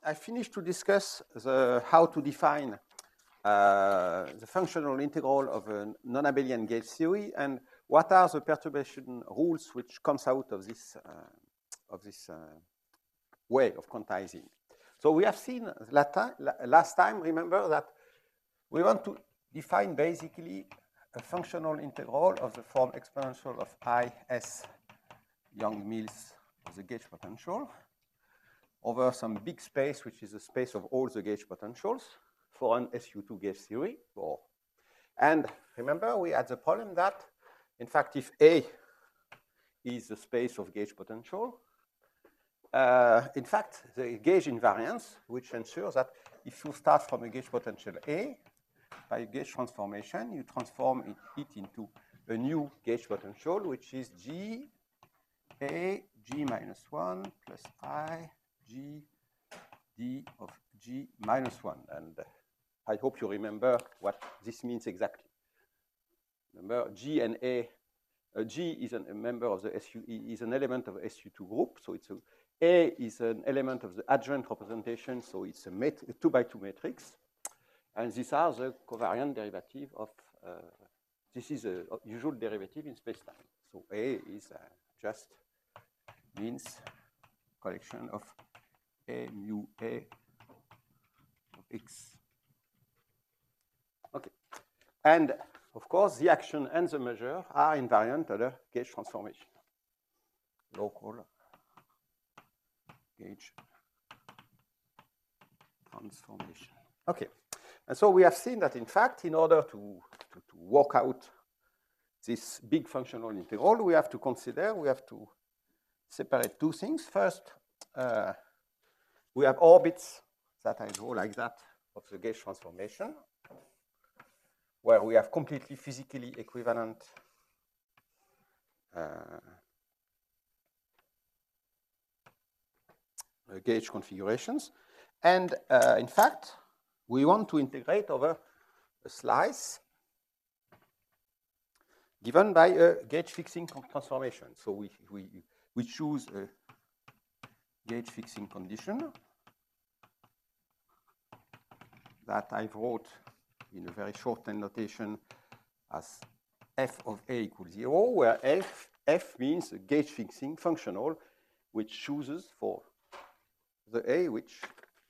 I finished to discuss how to define the functional integral of a non-abelian gauge theory and what are the perturbation rules which comes out of this way of quantizing. So we have seen last time, remember that we want to define basically a functional integral of the form exponential of IS Young-Mills of the gauge potential over some big space, which is the space of all the gauge potentials for an SU2 gauge theory. And remember, we had the problem that, in fact, if A is the space of gauge potential, in fact, the gauge invariance, which ensures that if you start from a gauge potential A, by a gauge transformation, you transform it into a new gauge potential, which is G A G minus 1 plus I G D of G minus 1. And I hope you remember what this means exactly. Remember, G and A, G is a member of the SU, is an element of the SU2 group. So it's A is an element of the adjoint representation. So it's a 2x2 matrix. And these are the covariant derivative of, this is a usual derivative in space-time. So A is just means collection of A mu A of X. Okay. And of course, the action and the measure are invariant under gauge transformation. Local gauge transformation. Okay. And so we have seen that, in fact, in order to work out this big functional integral, we have to separate two things. First, we have orbits that I draw like that of the gauge transformation, where we have completely physically equivalent gauge configurations. And in fact, we want to integrate over a slice given by a gauge fixing transformation. So we choose a gauge fixing condition that I wrote in a very shorthand notation as f of A equals 0, where f means a gauge fixing functional which chooses for the A which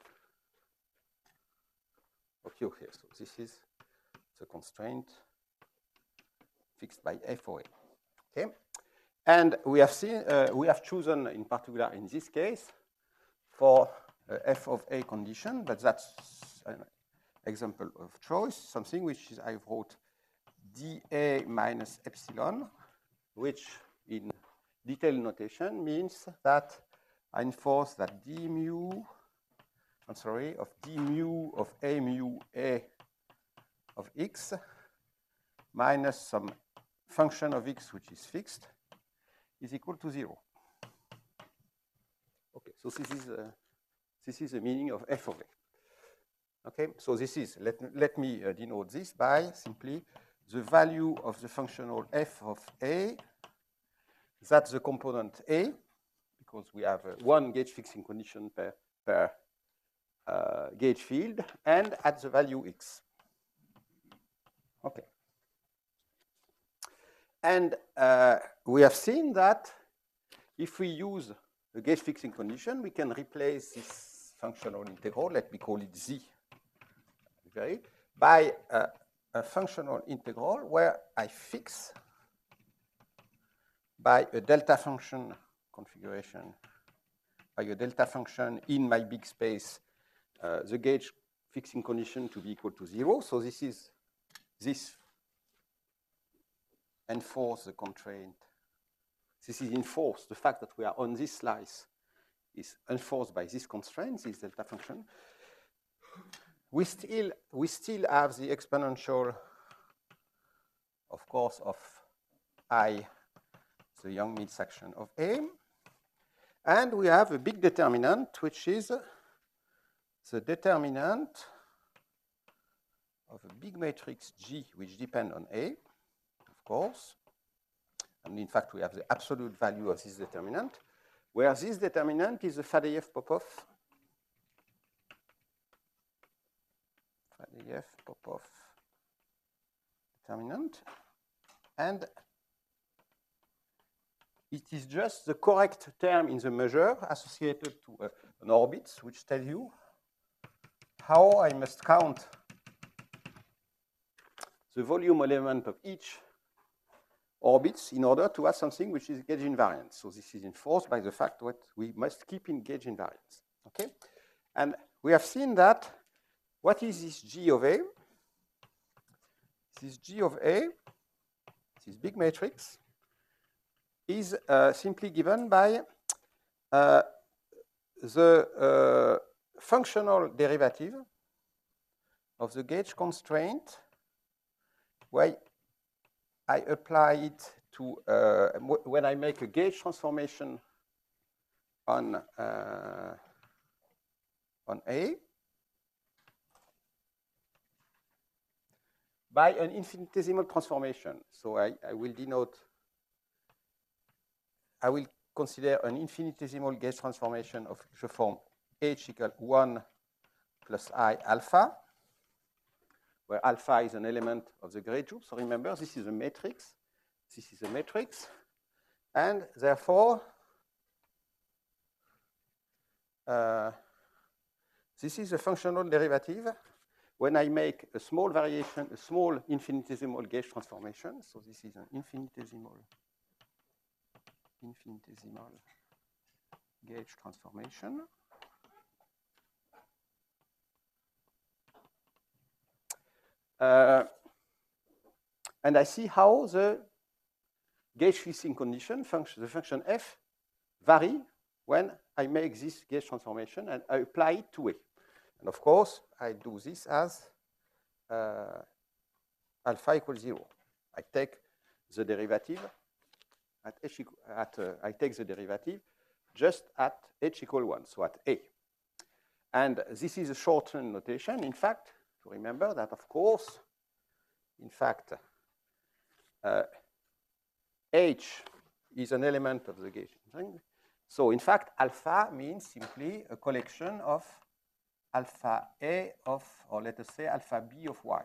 occur here. So this is the constraint fixed by f of A. Okay, and we have seen we have chosen in particular in this case for f of A condition, but that's an example of choice, something which is I wrote dA minus epsilon, which in detailed notation means that I enforce that d mu of A mu A of X minus some function of X which is fixed is equal to 0. Okay, so this is the meaning of f of A. Okay, so this is, let me denote this by simply the value of the functional f of A, that's the component A, because we have one gauge fixing condition per gauge field, and at the value X. Okay. And we have seen that if we use a gauge fixing condition, we can replace this functional integral, let me call it Z, okay, by a functional integral where I fix by a delta function configuration, by a delta function in my big space, the gauge fixing condition to be equal to 0. So this enforce the constraint. This is enforced. The fact that we are on this slice is enforced by this constraint, this delta function. We still have the exponential, of course, of I, the Young-Mills action of A. And we have a big determinant, which is the determinant of a big matrix G, which depends on A, of course. And in fact, we have the absolute value of this determinant, where this determinant is the Fadeev-Popov AF Popov determinant, and it is just the correct term in the measure associated to an orbit, which tells you how I must count the volume element of each orbits in order to have something which is gauge invariant. So this is enforced by the fact that we must keep in gauge invariance. Okay? And we have seen that what is this G of A? This G of A, this big matrix, is simply given by the functional derivative of the gauge constraint, where I apply it to when I make a gauge transformation on A by an infinitesimal transformation. So I will denote, I will consider an infinitesimal gauge transformation of the form H equal 1 plus I alpha, where alpha is an element of the gauge group. So remember, this is a matrix. This is a matrix. And therefore, this is a functional derivative when I make a small variation, a small infinitesimal gauge transformation. So this is an infinitesimal gauge transformation. And I see how the gauge fixing condition, the function f, vary when I make this gauge transformation and I apply it to A. And of course, I do this as alpha equals 0. I take the derivative at h I take the derivative just at h equal 1, so at A. And this is a shortened notation, in fact, to remember that, of course, in fact, H is an element of the gauge. So, in fact, alpha means simply a collection of alpha A of, or let us say, alpha B of Y.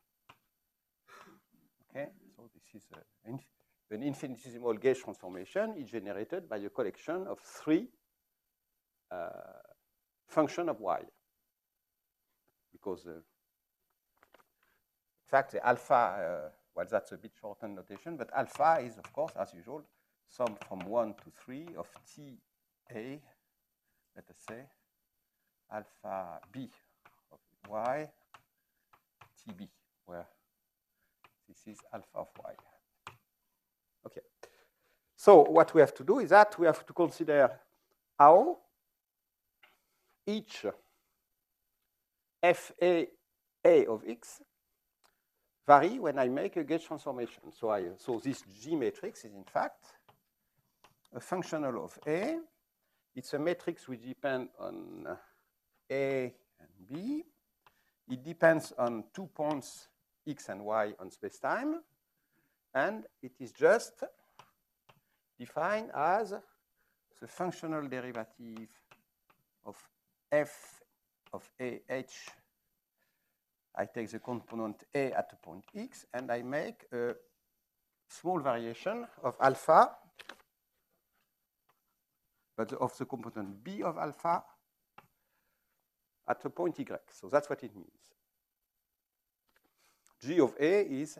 Okay, so this is an infinitesimal gauge transformation is generated by a collection of 3 functions of Y. Because, in fact, the alpha, well, that's a bit shortened notation, but alpha is, of course, as usual, sum from 1 to 3 of TA, let us say, alpha B of Y, TB, where this is alpha of Y. Okay. So what we have to do is that we have to consider how each FA of X vary when I make a gauge transformation. So this G matrix is in fact a functional of A. It's a matrix which depends on A and B. It depends on 2 points X and Y on spacetime. And it is just defined as the functional derivative of f of AH. I take the component A at a point X, and I make a small variation of alpha, but of the component B of alpha at a point Y. So that's what it means. G of A is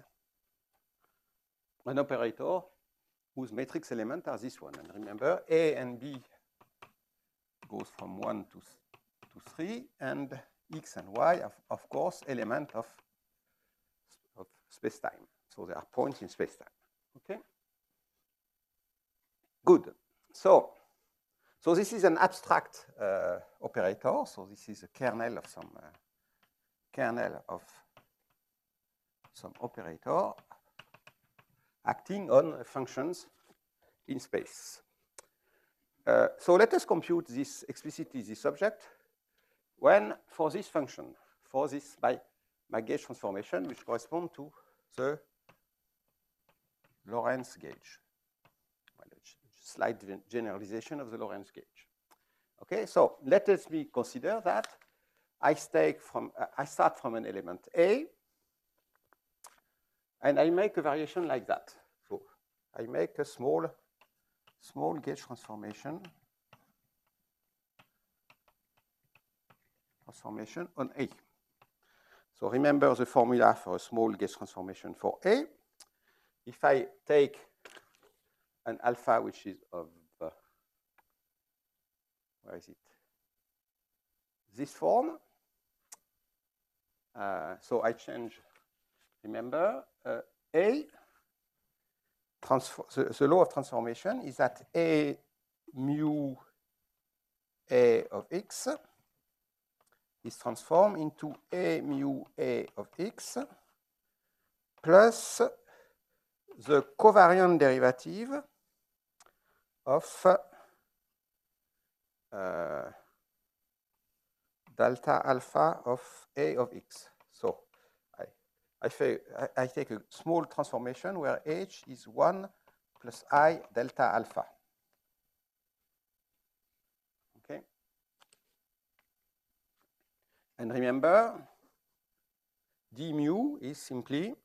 an operator whose matrix elements are this one. And remember, A and B goes from 1 to 3, and X and Y are, of course, element of spacetime. So they are points in spacetime. Okay? Good. So this is an abstract operator. So this is a kernel of some operator acting on functions in space. So let us compute this explicitly, this object, when for this function, for this by gauge transformation, which correspond to the Lorentz gauge. Well, a slight generalization of the Lorentz gauge. Okay, so let us consider that I start from an element A, and I make a variation like that. So I make a small gauge transformation on A. So remember the formula for a small gauge transformation for A. If I take an alpha which is of, where is it? This form. So I change, remember, A, the law of transformation is that A mu A of x is transformed into A mu A of x plus the covariant derivative of delta alpha of A of x. So I take a small transformation where h is 1 plus I delta alpha. Okay? And remember, d mu is simply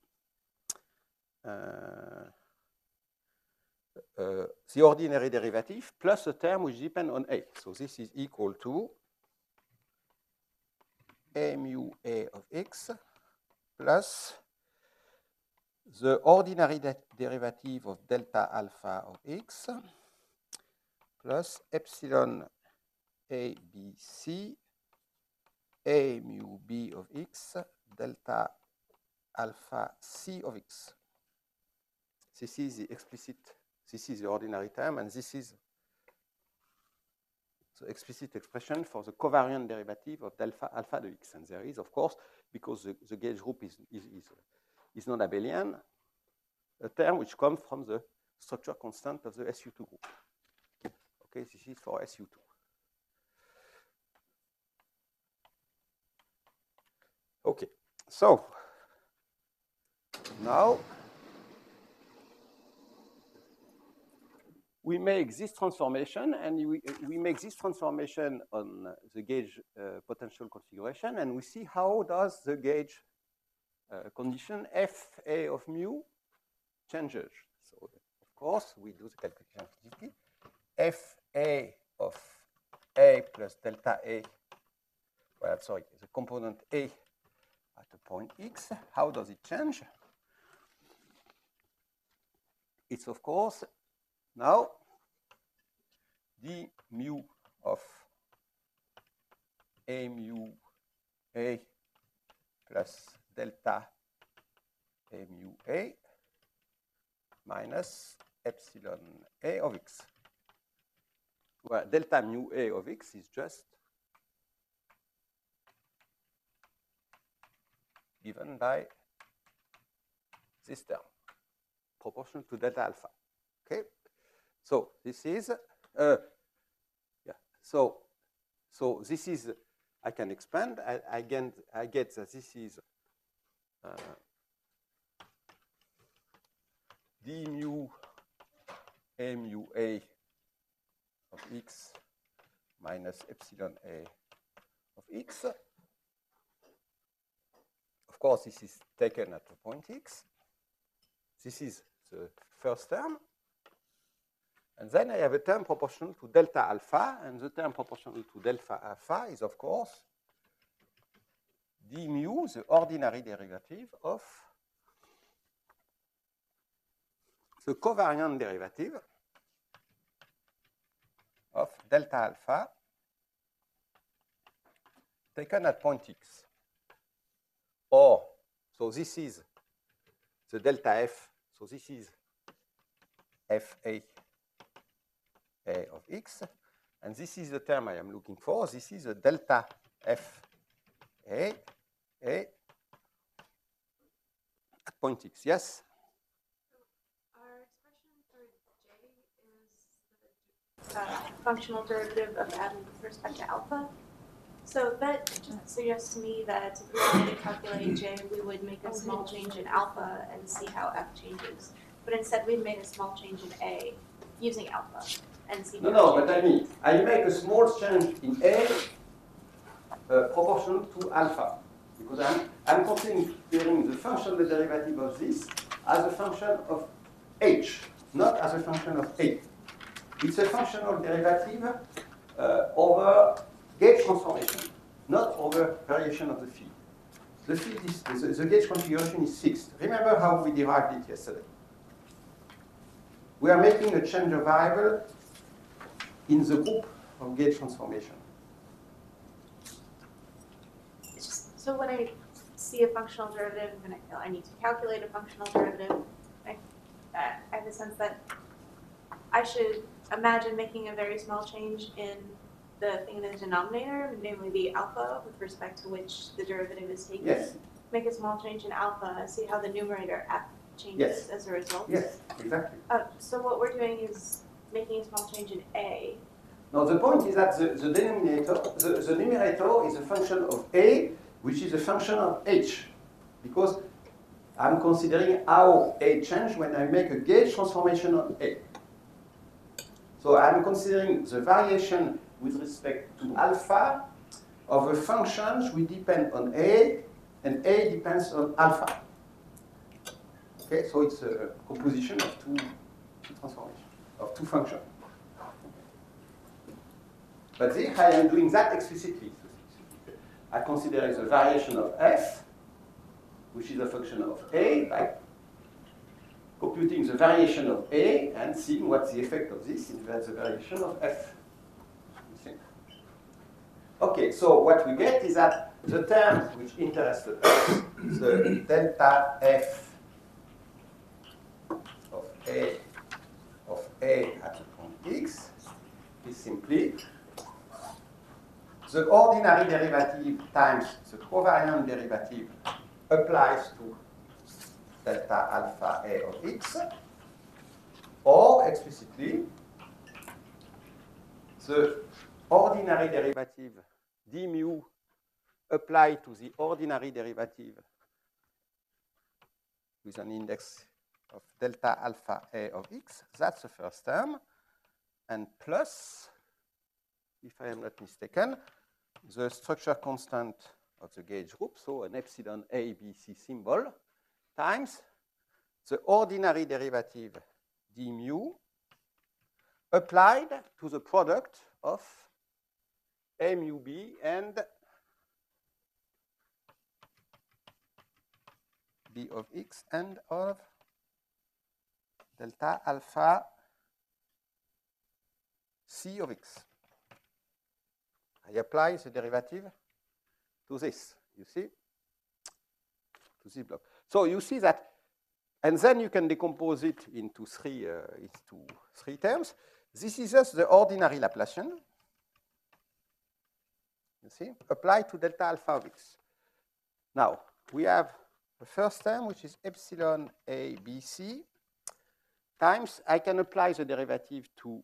the ordinary derivative plus a term which depends on A. So this is equal to A mu A of x plus the ordinary derivative of delta alpha of x plus epsilon A B C A mu B of x delta alpha C of x. This is the explicit, this is the ordinary term, and this is the explicit expression for the covariant derivative of delta alpha de x. And there is, of course, because the gauge group is not abelian, a term which comes from the structure constant of the SU2 group. Okay, this is for SU2. Okay, so now we make this transformation, and we make this transformation on the gauge potential configuration, and we see how does the gauge condition Fa of mu changes. So, of course, we do the calculation activity. Fa of A plus delta A, well, sorry, the component A at a point x, how does it change? It's, of course, now d mu of A mu A plus delta A mu A minus epsilon A of x, where delta mu A of x is just given by this term, proportional to delta alpha. Okay, so this is So this is, I can expand. I get that this is d mu A mu A of x minus epsilon A of x. Of course, this is taken at the point x. This is the first term. And then I have a term proportional to delta alpha, and the term proportional to delta alpha is, of course, d mu, the ordinary derivative of the covariant derivative of delta alpha taken at point x. Or, so this is the delta f, so this is Fa A of x, and this is the term I am looking for. This is a delta F A at point x. Yes? Our expression for J is the functional derivative of M with respect to alpha. So that just suggests to me that if we wanted to calculate J, we would make a small change in alpha and see how F changes. But instead, we made a small change in A using alpha and see. No, but I mean, I make a small change in A proportional to alpha. Because I'm considering the functional derivative of this as a function of h, not as a function of a. It's a functional derivative over gauge transformation, not over variation of the field. The field is, the gauge configuration is fixed. Remember how we derived it yesterday. We are making a change of variable in the group of gauge transformation. So when I see a functional derivative and I feel I need to calculate a functional derivative, I have a sense that I should imagine making a very small change in the thing in the denominator, namely the alpha with respect to which the derivative is taken. Yes. Make a small change in alpha, see how the numerator changes Yes. as a result. Yes, exactly. So what we're doing is making a small change in A. Now the point is that the denominator, the numerator is a function of A, which is a function of H. Because I'm considering how A changes when I make a gauge transformation on A. So I'm considering the variation with respect to alpha of the functions which depend on A, and A depends on alpha. Okay, so it's a composition of two transformations, of two functions. But here I am doing that explicitly. I consider the variation of f, which is a function of A, by computing the variation of A and seeing what's the effect of this in the variation of f. Okay, so what we get is that the term which interested us is the delta f of A at the point x is simply the ordinary derivative times the covariant derivative applies to delta alpha A of x, or explicitly, the ordinary derivative d mu applied to the ordinary derivative with an index of delta alpha A of x, that's the first term, and plus, if I am not mistaken, the structure constant of the gauge group, so an epsilon A, B, C symbol, times the ordinary derivative d mu applied to the product of A mu B and B of x and of delta alpha C of x. I apply the derivative to this, you see, to this block. So you see that, and then you can decompose it into three terms. This is just the ordinary Laplacian, you see, applied to delta alpha of x. Now, we have the first term, which is epsilon A, B, C, times, I can apply the derivative to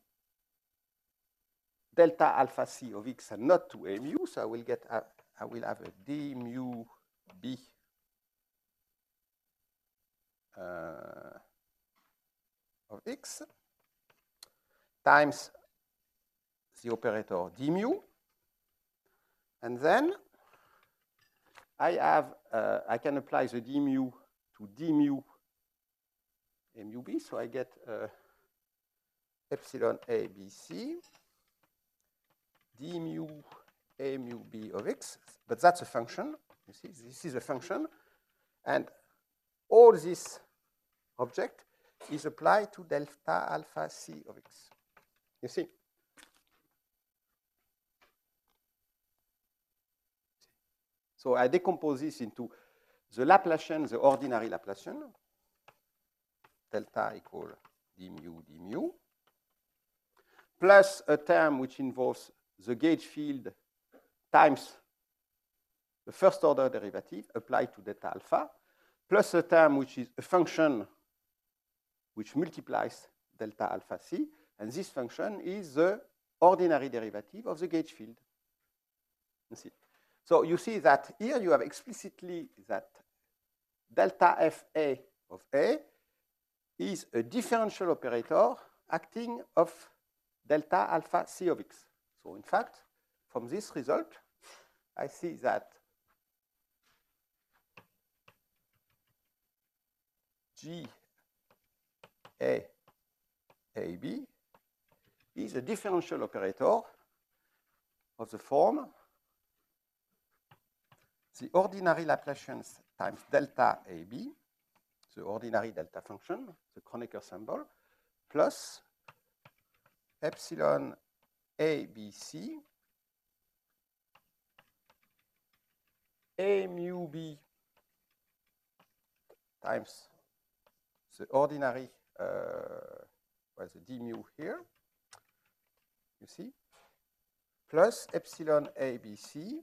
delta alpha C of x and not to A mu, so I will have a d mu B of x times the operator d mu, and then I can apply the d mu to d mu A mu B, so I get epsilon A B C d mu A mu B of x, but that's a function. You see, this is a function, and all this object is applied to delta alpha C of x. You see? So I decompose this into the Laplacian, the ordinary Laplacian, delta equal d mu, plus a term which involves the gauge field times the first order derivative applied to delta alpha, plus a term which is a function which multiplies delta alpha C, and this function is the ordinary derivative of the gauge field. You see. So you see that here you have explicitly that delta Fa of A is a differential operator acting of delta alpha C of x. So in fact, from this result, I see that G A B is a differential operator of the form the ordinary Laplacians times delta AB, the ordinary delta function, the Kronecker symbol, plus epsilon ABC A mu B times the ordinary, well, the d mu here, you see, plus epsilon ABC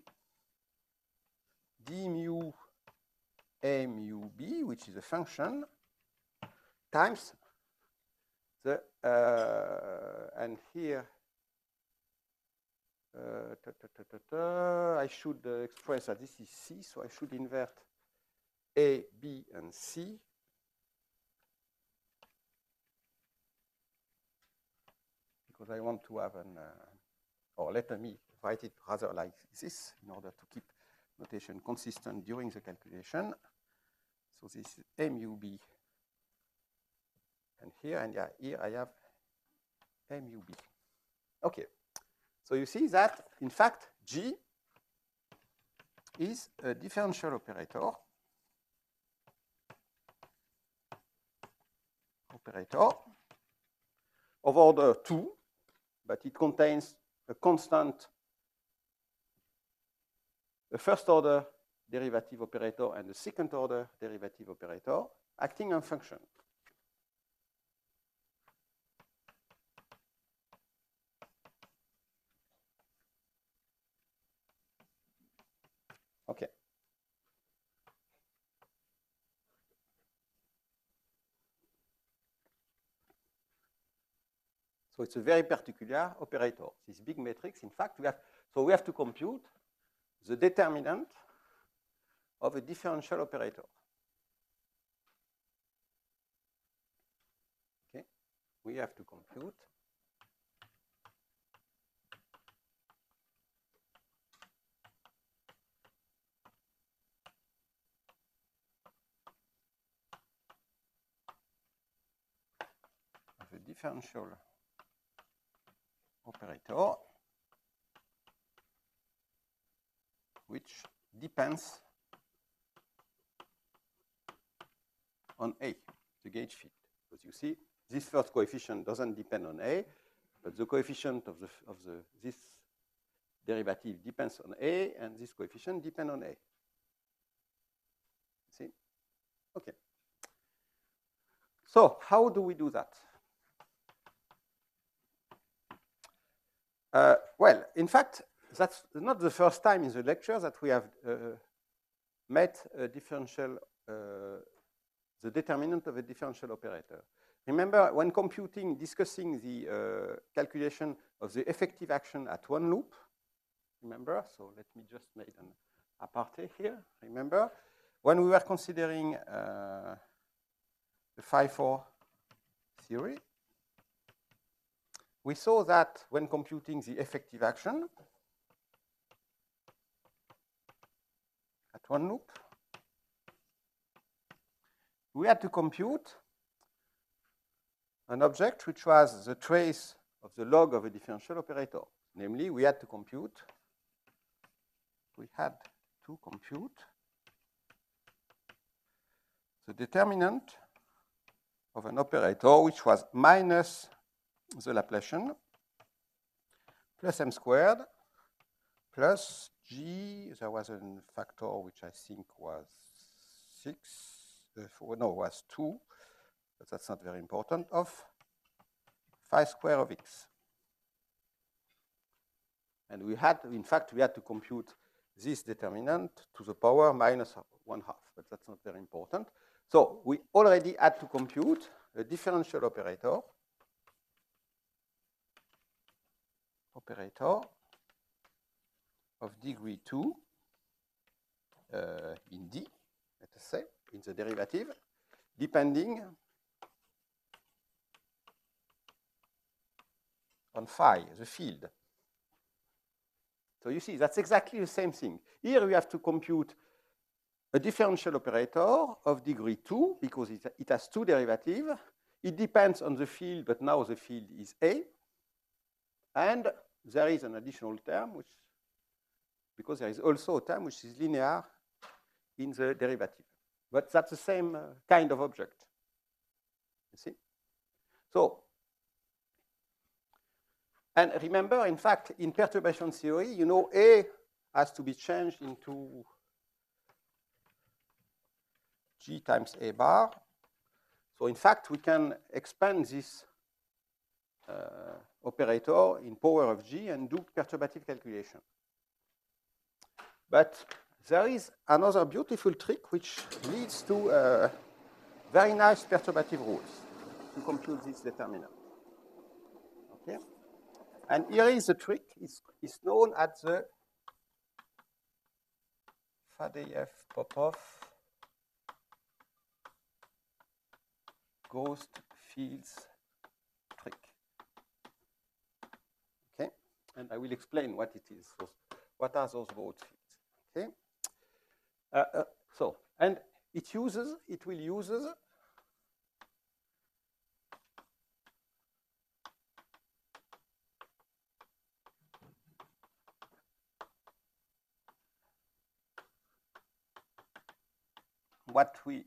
d mu A mu B, which is a function, times the, and here, I should express that this is C, so I should invert A, B, and C. Because I want to have an, or let me write it rather like this in order to keep notation consistent during the calculation. So this is A mu B. And here I have A mu B. Okay. So you see that, in fact, G is a differential operator of order 2, but it contains a constant, a first order derivative operator and a second order derivative operator acting on function. Okay. So it's a very particular operator. This big matrix, in fact, we have to compute the determinant of a differential operator. Okay, we have to compute the differential operator which depends on A, the gauge field. Because you see, this first coefficient doesn't depend on A, but the coefficient of this derivative depends on A, and this coefficient depends on A. See? Okay. So how do we do that? Well, in fact, that's not the first time in the lecture that we have met a differential, the determinant of a differential operator. Remember, when discussing the calculation of the effective action at one loop, remember? So let me just make an aparté here. Remember, when we were considering the phi-4 theory, we saw that when computing the effective action at one loop, we had to compute an object which was the trace of the log of a differential operator. Namely, we had to compute the determinant of an operator which was minus the Laplacian plus m squared plus g, there was a factor which I think was 6, was 2, but that's not very important, of phi square of x. And we had to compute this determinant to the power minus 1/2, but that's not very important. So we already had to compute a differential operator of degree 2 in D, let us say, in the derivative, depending on phi, the field. So you see, that's exactly the same thing. Here we have to compute a differential operator of degree 2 because it has two derivatives. It depends on the field, but now the field is A. And there is an additional term, because there is also a term which is linear in the derivative. But that's the same kind of object. You see? So, and remember, in fact, in perturbation theory, you know, A has to be changed into G times A bar. So, in fact, we can expand this operator in power of G and do perturbative calculation. But there is another beautiful trick which leads to very nice perturbative rules to compute this determinant. Okay? And here is the trick. It's known as the Fadeev-Popov ghost fields trick. Okay? And I will explain what it is. What are those ghost fields? Okay? And it will use what we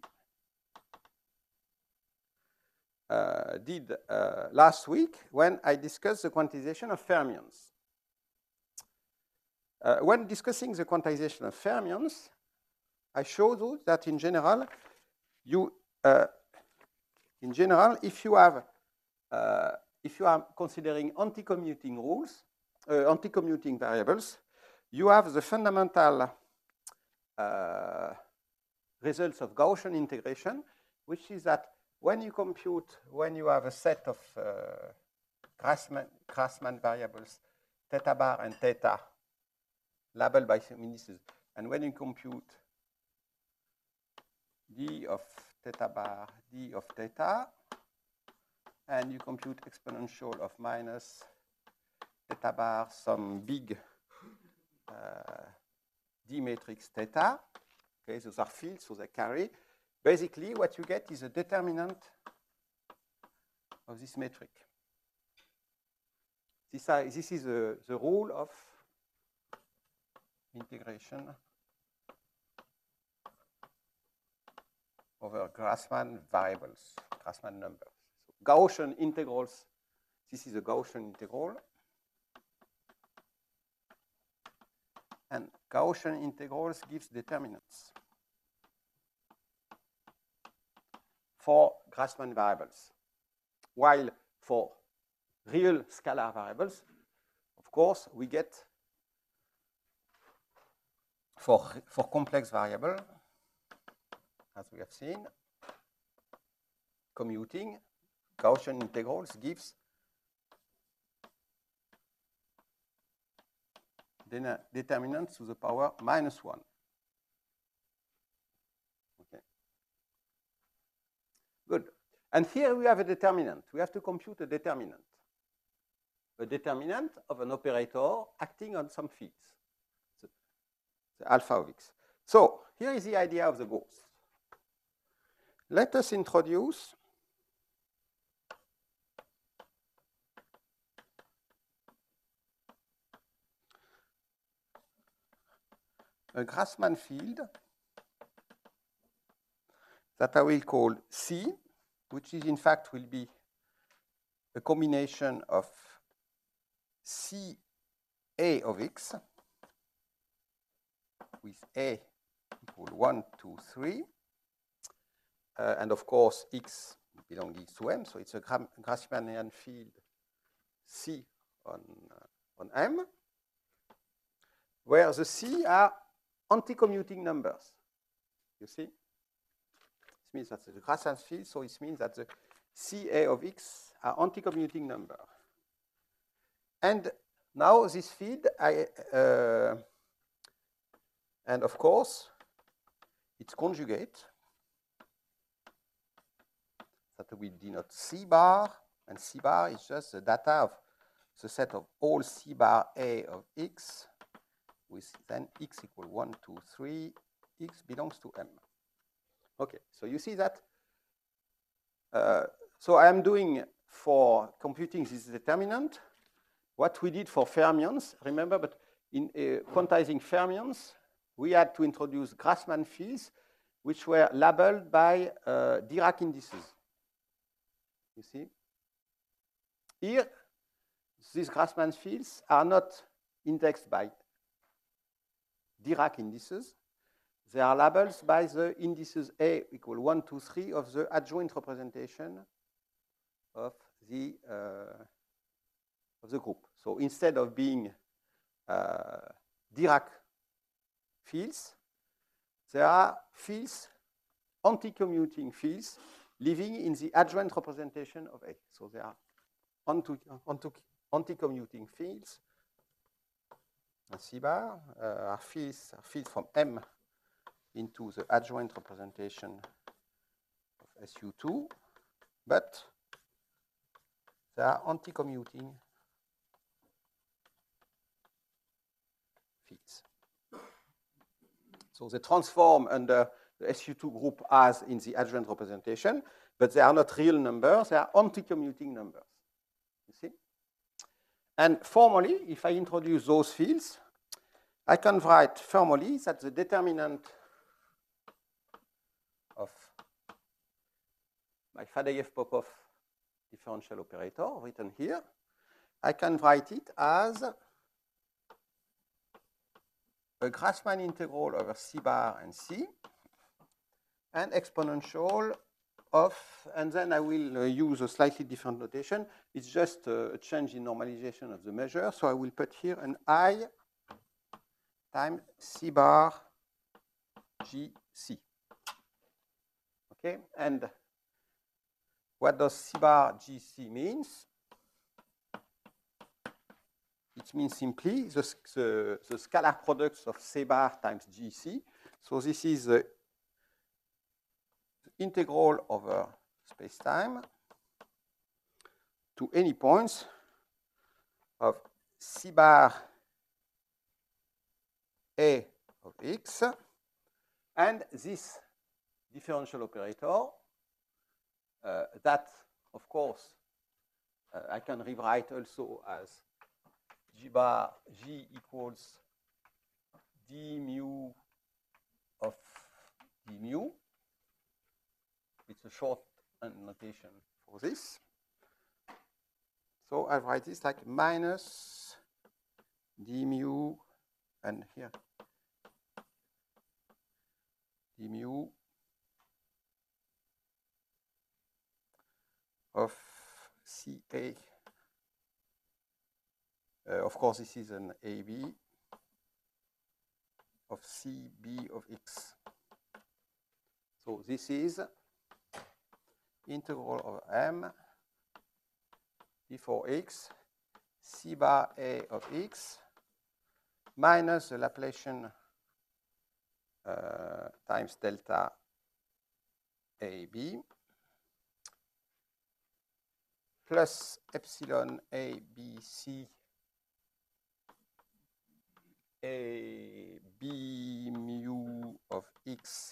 did last week when I discussed the quantization of fermions. When discussing the quantization of fermions, I showed you that in general, if you are considering anti-commuting rules, anti-commuting variables, you have the fundamental results of Gaussian integration, which is that when you have a set of Grassmann variables, theta bar and theta, labeled by some indices, and when you compute d of theta bar, d of theta, and you compute exponential of minus theta bar, some big d matrix theta, okay, those are fields, so they carry. Basically, what you get is a determinant of this metric. This is the rule of integration over Grassmann variables, Grassmann numbers. So Gaussian integrals, this is a Gaussian integral. And Gaussian integrals gives determinants for Grassmann variables. While for real scalar variables, of course, we get for complex variable, as we have seen, commuting, Gaussian integrals gives determinants to the power -1. Okay. Good. And here we have a determinant. We have to compute a determinant. A determinant of an operator acting on some fields. The alpha of x. So here is the idea of the ghost. Let us introduce a Grassmann field that I will call C, which is in fact will be a combination of C A of x with A equal 1, 2, 3. And of course, x belonging to M, so it's a Grassmannian field C on M, where the C are anti-commuting numbers. You see? This means that the Grassmann field, so it means that the CA of x are anti-commuting numbers. And now this field, and of course, its conjugate, that we denote C bar, and C bar is just the data of the set of all C bar A of x with then x equal 1, 2, 3, x belongs to M. Okay, so you see that. So I am doing for computing this determinant what we did for fermions, remember, but in quantizing fermions, we had to introduce Grassmann fields which were labeled by Dirac indices. You see? Here, these Grassmann fields are not indexed by Dirac indices. They are labeled by the indices A equal 1, 2, 3 of the adjoint representation of the group. So instead of being Dirac fields, there are fields, anti-commuting fields, living in the adjoint representation of A. So they are anti-commuting fields. And C bar are fields from M into the adjoint representation of SU2, but they are anti-commuting fields. So they transform under the SU2 group as in the adjoint representation, but they are not real numbers, they are anti-commuting numbers. You see? And formally, if I introduce those fields, I can write formally that the determinant of my Fadayev-Popov differential operator, written here, I can write it as a Grassmann integral over C bar and C, and exponential of, and then I will use a slightly different notation. It's just a change in normalization of the measure. So I will put here an I times C bar GC. Okay, and what does C bar GC means? It means simply the scalar products of C bar times GC. So this is the integral over space-time to any points of C bar A of x, and this differential operator that, of course, I can rewrite also as G bar G equals d mu of d mu. It's a short notation for this. So I write this like minus d mu, and here d mu of CA. Of course, this is an AB of CB of x. So this is integral over M d for x, C bar A of x, minus the Laplacian times delta AB, plus epsilon ABC A B mu of x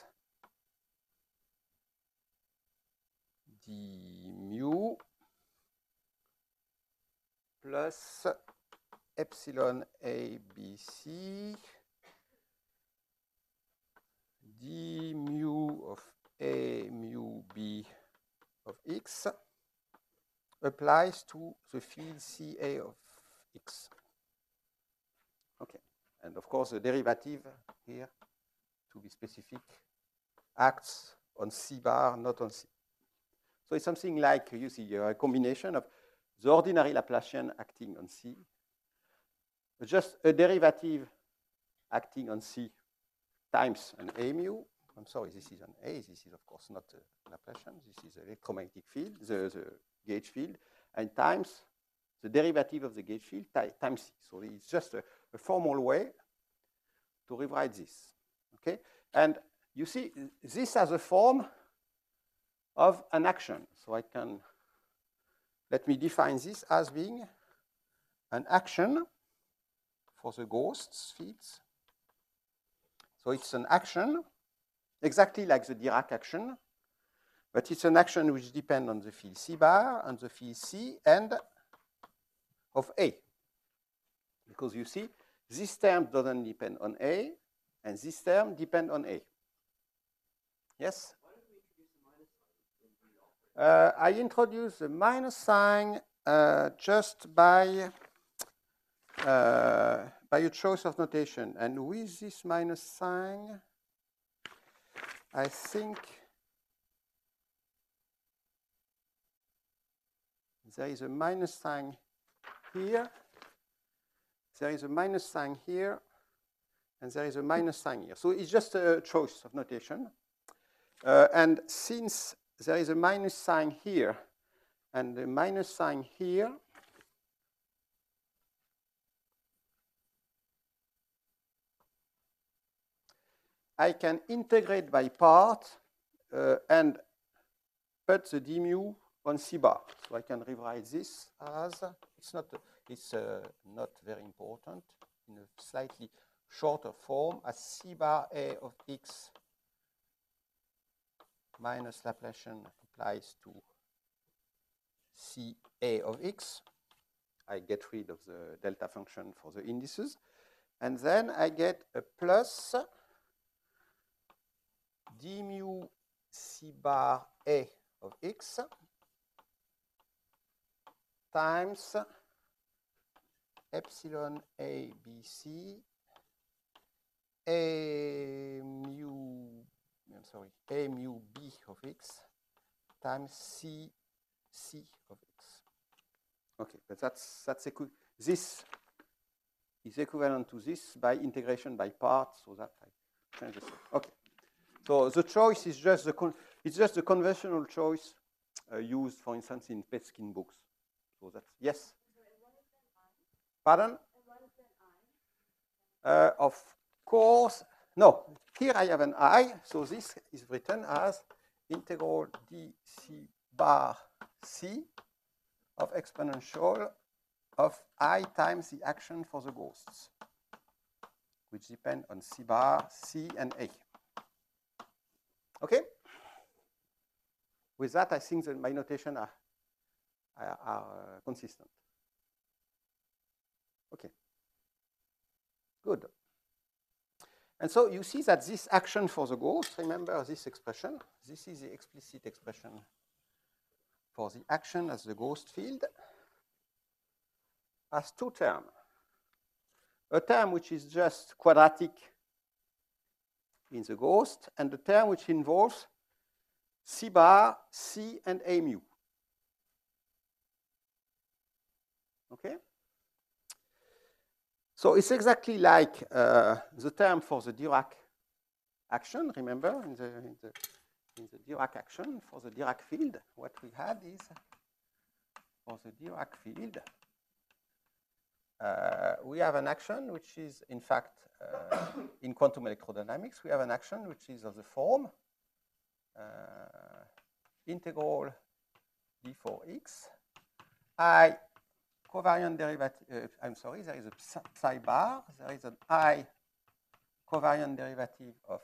d mu plus epsilon ABC d mu of A mu B of x applies to the field CA of x. Okay, and of course the derivative here, to be specific, acts on C bar, not on C. So it's something like, you see, a combination of the ordinary Laplacian acting on C, just a derivative acting on C times an A mu. I'm sorry, this is an A. This is, of course, not a Laplacian. This is the electromagnetic field, the gauge field, and times the derivative of the gauge field times C. So it's just a formal way to rewrite this. Okay? And you see, this has a form of an action. So I can, let me define this as being an action for the ghosts fields So it's an action, exactly like the Dirac action, but it's an action which depends on the field C bar, and the field C and of A. Because you see, this term doesn't depend on A, and this term depends on A. Yes? I introduced the minus sign just by a choice of notation. And with this minus sign, I think there is a minus sign here, there is a minus sign here, and there is a minus sign here. So it's just a choice of notation. And since there is a minus sign here and a minus sign here, I can integrate by part and put the d mu on C bar. So I can rewrite this as, it's not very important, in a slightly shorter form, as C bar A of x minus Laplacian applies to C A of x. I get rid of the delta function for the indices. And then I get a plus d mu C bar A of x times epsilon A B C A mu B of x times C of x. Okay, but this is equivalent to this by integration by parts, so that I change the sign. Okay, so the choice is just the conventional choice used, for instance, in Peskin books. So that's yes. Pardon? Of course, no. Here I have an I, so this is written as integral dC bar C of exponential of I times the action for the ghosts, which depend on C bar, C, and A. Okay? With that, I think that my notation are consistent. Okay. Good. And so you see that this action for the ghost, remember this expression, this is the explicit expression for the action as the ghost field, has two terms. A term which is just quadratic in the ghost, and a term which involves C bar, C, and A mu. Okay? So it's exactly like the term for the Dirac action. Remember, in the Dirac action, for the Dirac field, what we had is, for the Dirac field, we have an action which is, in fact, in quantum electrodynamics, we have an action which is of the form integral d4x I covariant derivative, I'm sorry, there is a psi bar, there is an I covariant derivative of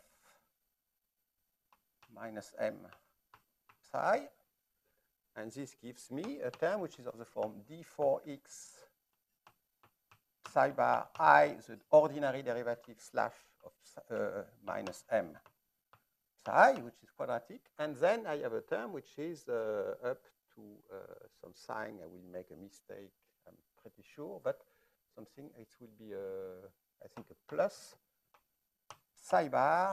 minus m psi, and this gives me a term which is of the form d4x psi bar I, the ordinary derivative slash of minus m psi, which is quadratic, and then I have a term which is up to some sign. I will make a mistake, I'm pretty sure, but something, it will be, I think, a plus psi bar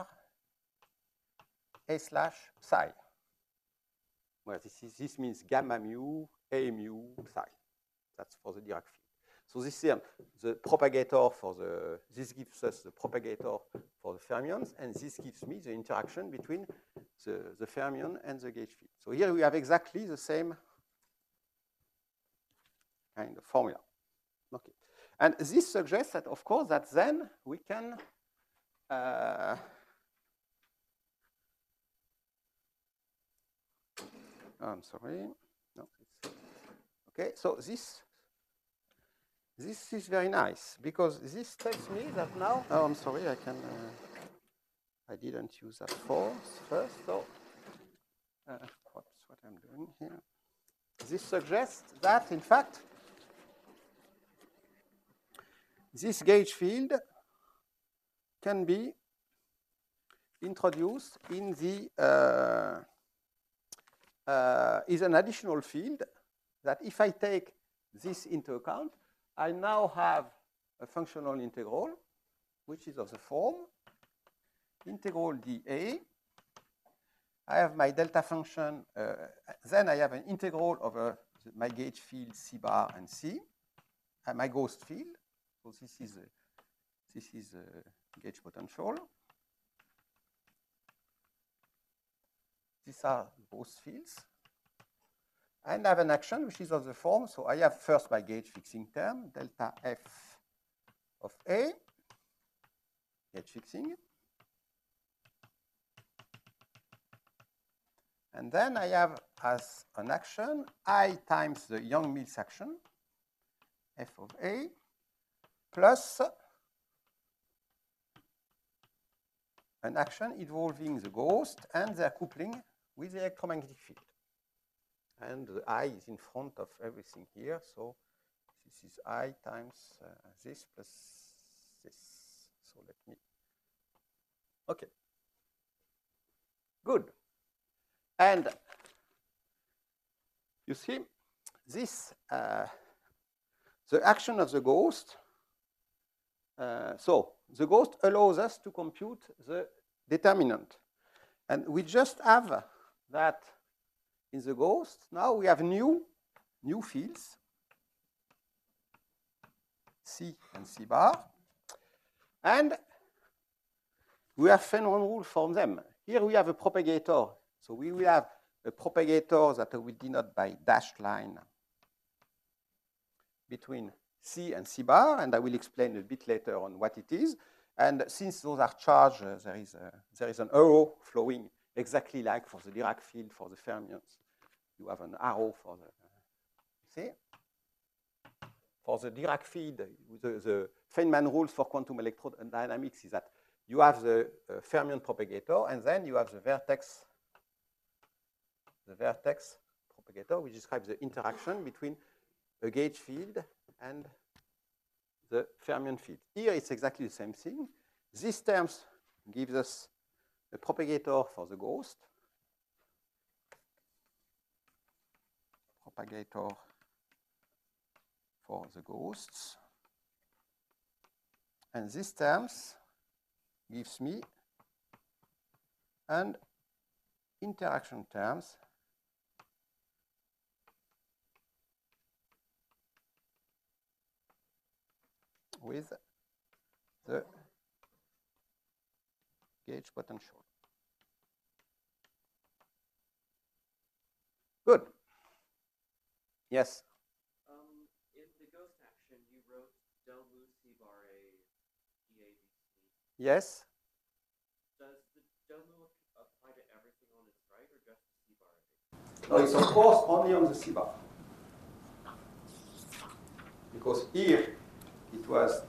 A slash psi. Well, this means gamma mu, A mu, psi. That's for the Dirac field. So this is the propagator for the, this gives us the propagator for the fermions, and this gives me the interaction between the fermion and the gauge field. So here we have exactly the same kind of formula. Okay. And this suggests that, of course, that then we can I'm sorry. No. Okay, so this is very nice, because this tells me that now, oh, I'm sorry, I can, I didn't use that force first, so what's what I'm doing here? This suggests that, in fact, this gauge field can be introduced in the is an additional field that if I take this into account, I now have a functional integral, which is of the form integral dA. I have my delta function, then I have an integral over my gauge field C bar and C, and my ghost field. So this is gauge potential. These are both fields. And I have an action which is of the form. So I have first my gauge fixing term, delta F of A, gauge fixing. And then I have as an action I times the Yang-Mills action, F of A, plus an action involving the ghost and their coupling with the electromagnetic field. And the I is in front of everything here, so this is I times this plus this. So let me, okay. Good. And you see, this, the action of the ghost, so the ghost allows us to compute the determinant. And we just have that in the ghost. Now we have new fields, C and C bar. And we have Feynman rule for them. Here we have a propagator. So we will have a propagator that I will denote by dashed line between C and C bar, and I will explain a bit later on what it is. And since those are charged, there is an arrow flowing exactly like for the Dirac field for the fermions. You have an arrow for the, see? For the Dirac field, the Feynman rules for quantum electrodynamics is that you have the fermion propagator, and then you have the vertex propagator, which describes the interaction between a gauge field and the fermion field. Here it's exactly the same thing. This term gives us a propagator for the ghost. Propagator for the ghosts. And this terms gives me an interaction terms with the gauge potential. Good. Yes? In the ghost action, you wrote del mu C bar A dA dC. Yes? Does the del mu apply to everything on its right or just C bar A? No, it's of course only on the C bar. Because here it was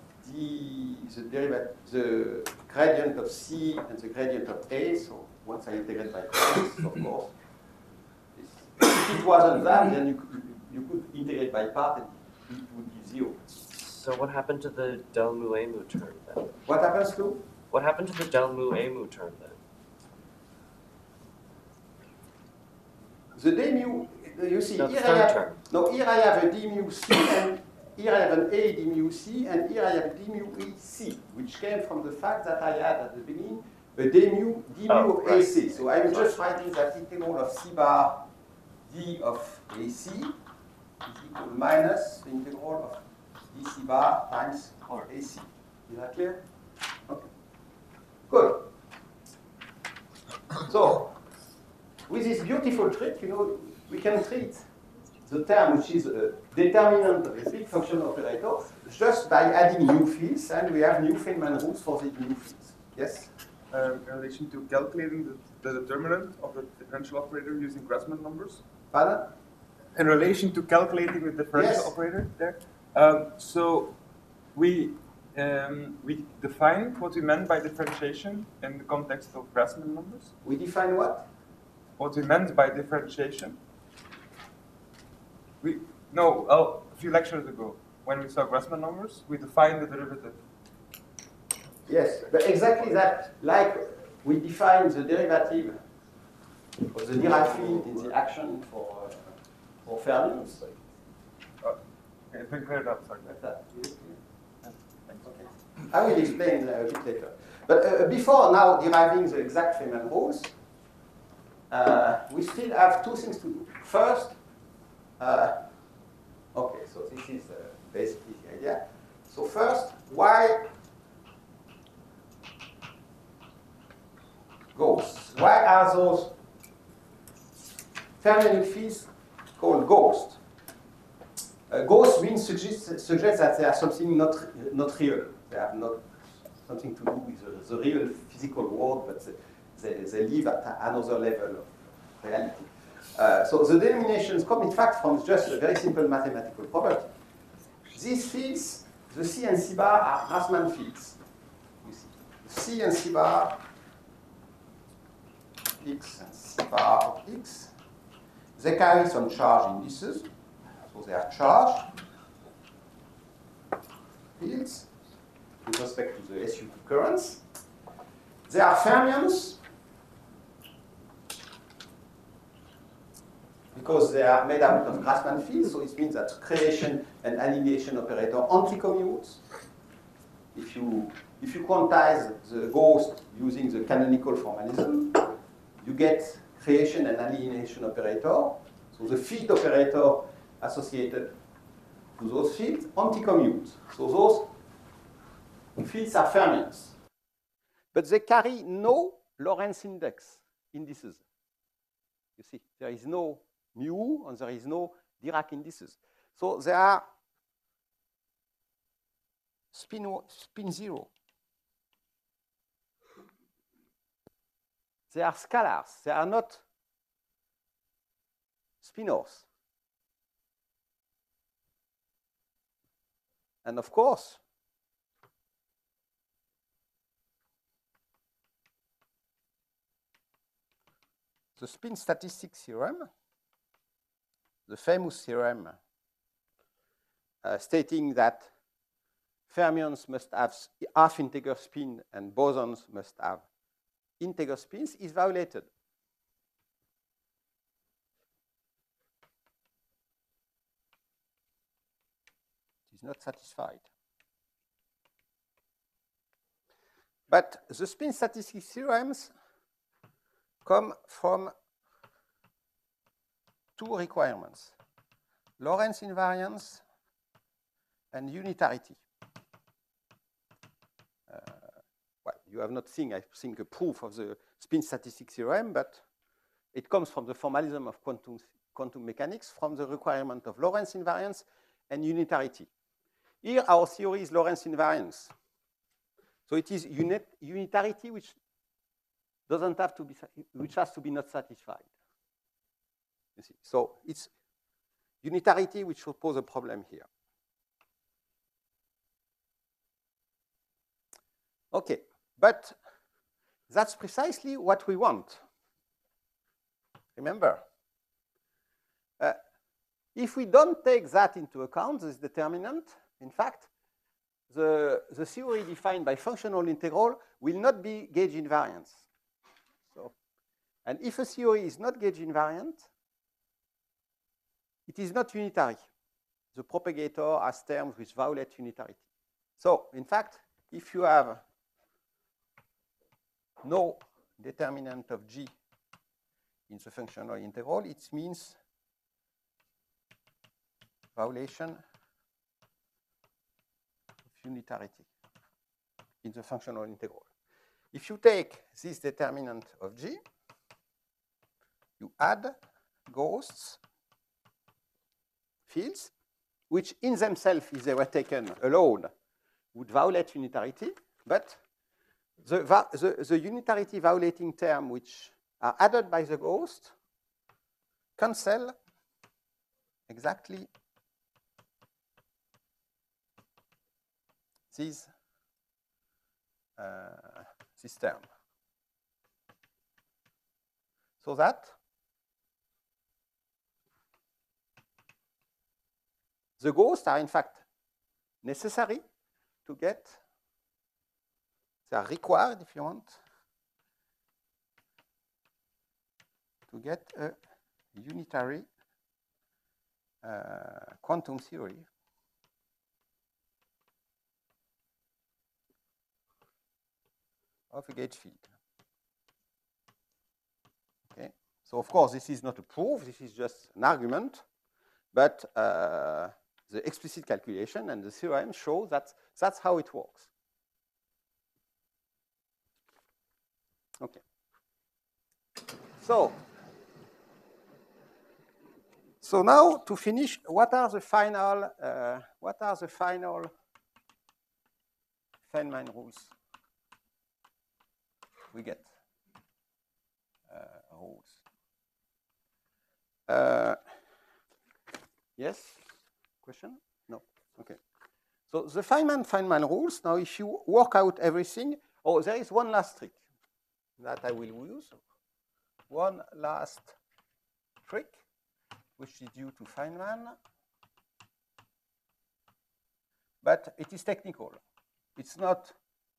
the gradient of C and the gradient of A, so once I integrate by parts, of course. If it wasn't that, then you could integrate by part and it would be 0. So what happened to the del mu A mu term then? What happens to? What happened to the del mu A mu term then? The d mu, you see, No, here I have a d mu C, and here I have an A d mu C, and here I have d mu E C, which came from the fact that I had at the beginning a d mu of right. AC. So I'm just writing that integral of C bar d of AC is equal to minus the integral of dC bar times AC. Is that clear? Okay. Good. So, with this beautiful trick, we can treat the term which is a determinant of a big function operator just by adding new fields, and we have new Feynman rules for the new fields. Yes? In relation to calculating the determinant of the differential operator using Grassmann numbers? Pardon? In relation to calculating the differential Yes. operator there? So we We defined what we meant by differentiation in the context of Grassmann numbers. We define what? What we meant by differentiation. A few lectures ago, when we saw Grassmann numbers, we defined the derivative. Yes, but exactly that, like we define the derivative of the Dirac field in the action for fermions. Okay, it's been cleared up, sorry. Like that. Okay. I will explain a bit later. But before now deriving the exact Feynman rules, we still have two things to do. First, okay, so this is basically the idea. So first, why ghosts? Why are those fermionic fields called ghosts? Ghosts means suggest that they are something not real. They have not something to do with the real physical world, but they live at another level of reality. So the denominations come, in fact, from just a very simple mathematical property. These fields, the C and C bar, are Grassmann fields. You see, C and C bar, X and C bar of X, they carry some charge indices. So they are charged fields with respect to the SU2 currents. They are fermions because they are made out of Grassmann fields, so it means that creation and annihilation operator anti-commute. If you quantize the ghost using the canonical formalism, you get creation and annihilation operator. So the field operator associated to those fields anti-commute. So those fields are fermions. But they carry no Lorentz indices. You see, there is no mu and there is no Dirac indices. So they are spin zero. They are scalars. They are not spinors. And of course, the spin statistics theorem, the famous theorem stating that fermions must have half-integer spin and bosons must have integer spins, is violated. It is not satisfied. But the spin statistics theorems come from two requirements: Lorentz invariance and unitarity. Well, you have not seen, I think, a proof of the spin statistics theorem, but it comes from the formalism of quantum mechanics, from the requirement of Lorentz invariance and unitarity. Here, our theory is Lorentz invariance. So it is unitarity which doesn't have to be, which has to be not satisfied. You see, so it's unitarity which will pose a problem here. Okay, but that's precisely what we want. Remember, if we don't take that into account, this determinant, in fact, the theory defined by functional integral will not be gauge invariant. So, and if a theory is not gauge invariant, it is not unitary. The propagator has terms which violate unitarity. So, in fact, if you have no determinant of G in the functional integral, it means violation of unitarity in the functional integral. If you take this determinant of G, you add ghosts fields, which in themselves, if they were taken alone, would violate unitarity, but the unitarity violating term which are added by the ghost cancel exactly these this term. So that the ghosts are in fact necessary to get, they are required, if you want, to get a unitary quantum theory of a gauge field. Okay, so of course this is not a proof, this is just an argument, but the explicit calculation and the theorem show that that's how it works. Okay. So now to finish, what are the final Feynman rules we get? Rules. Yes? Question? No. Okay. So the Feynman rules. Now, if you work out everything, oh, there is one last trick that I will use. One last trick, which is due to Feynman, but it is technical. It's not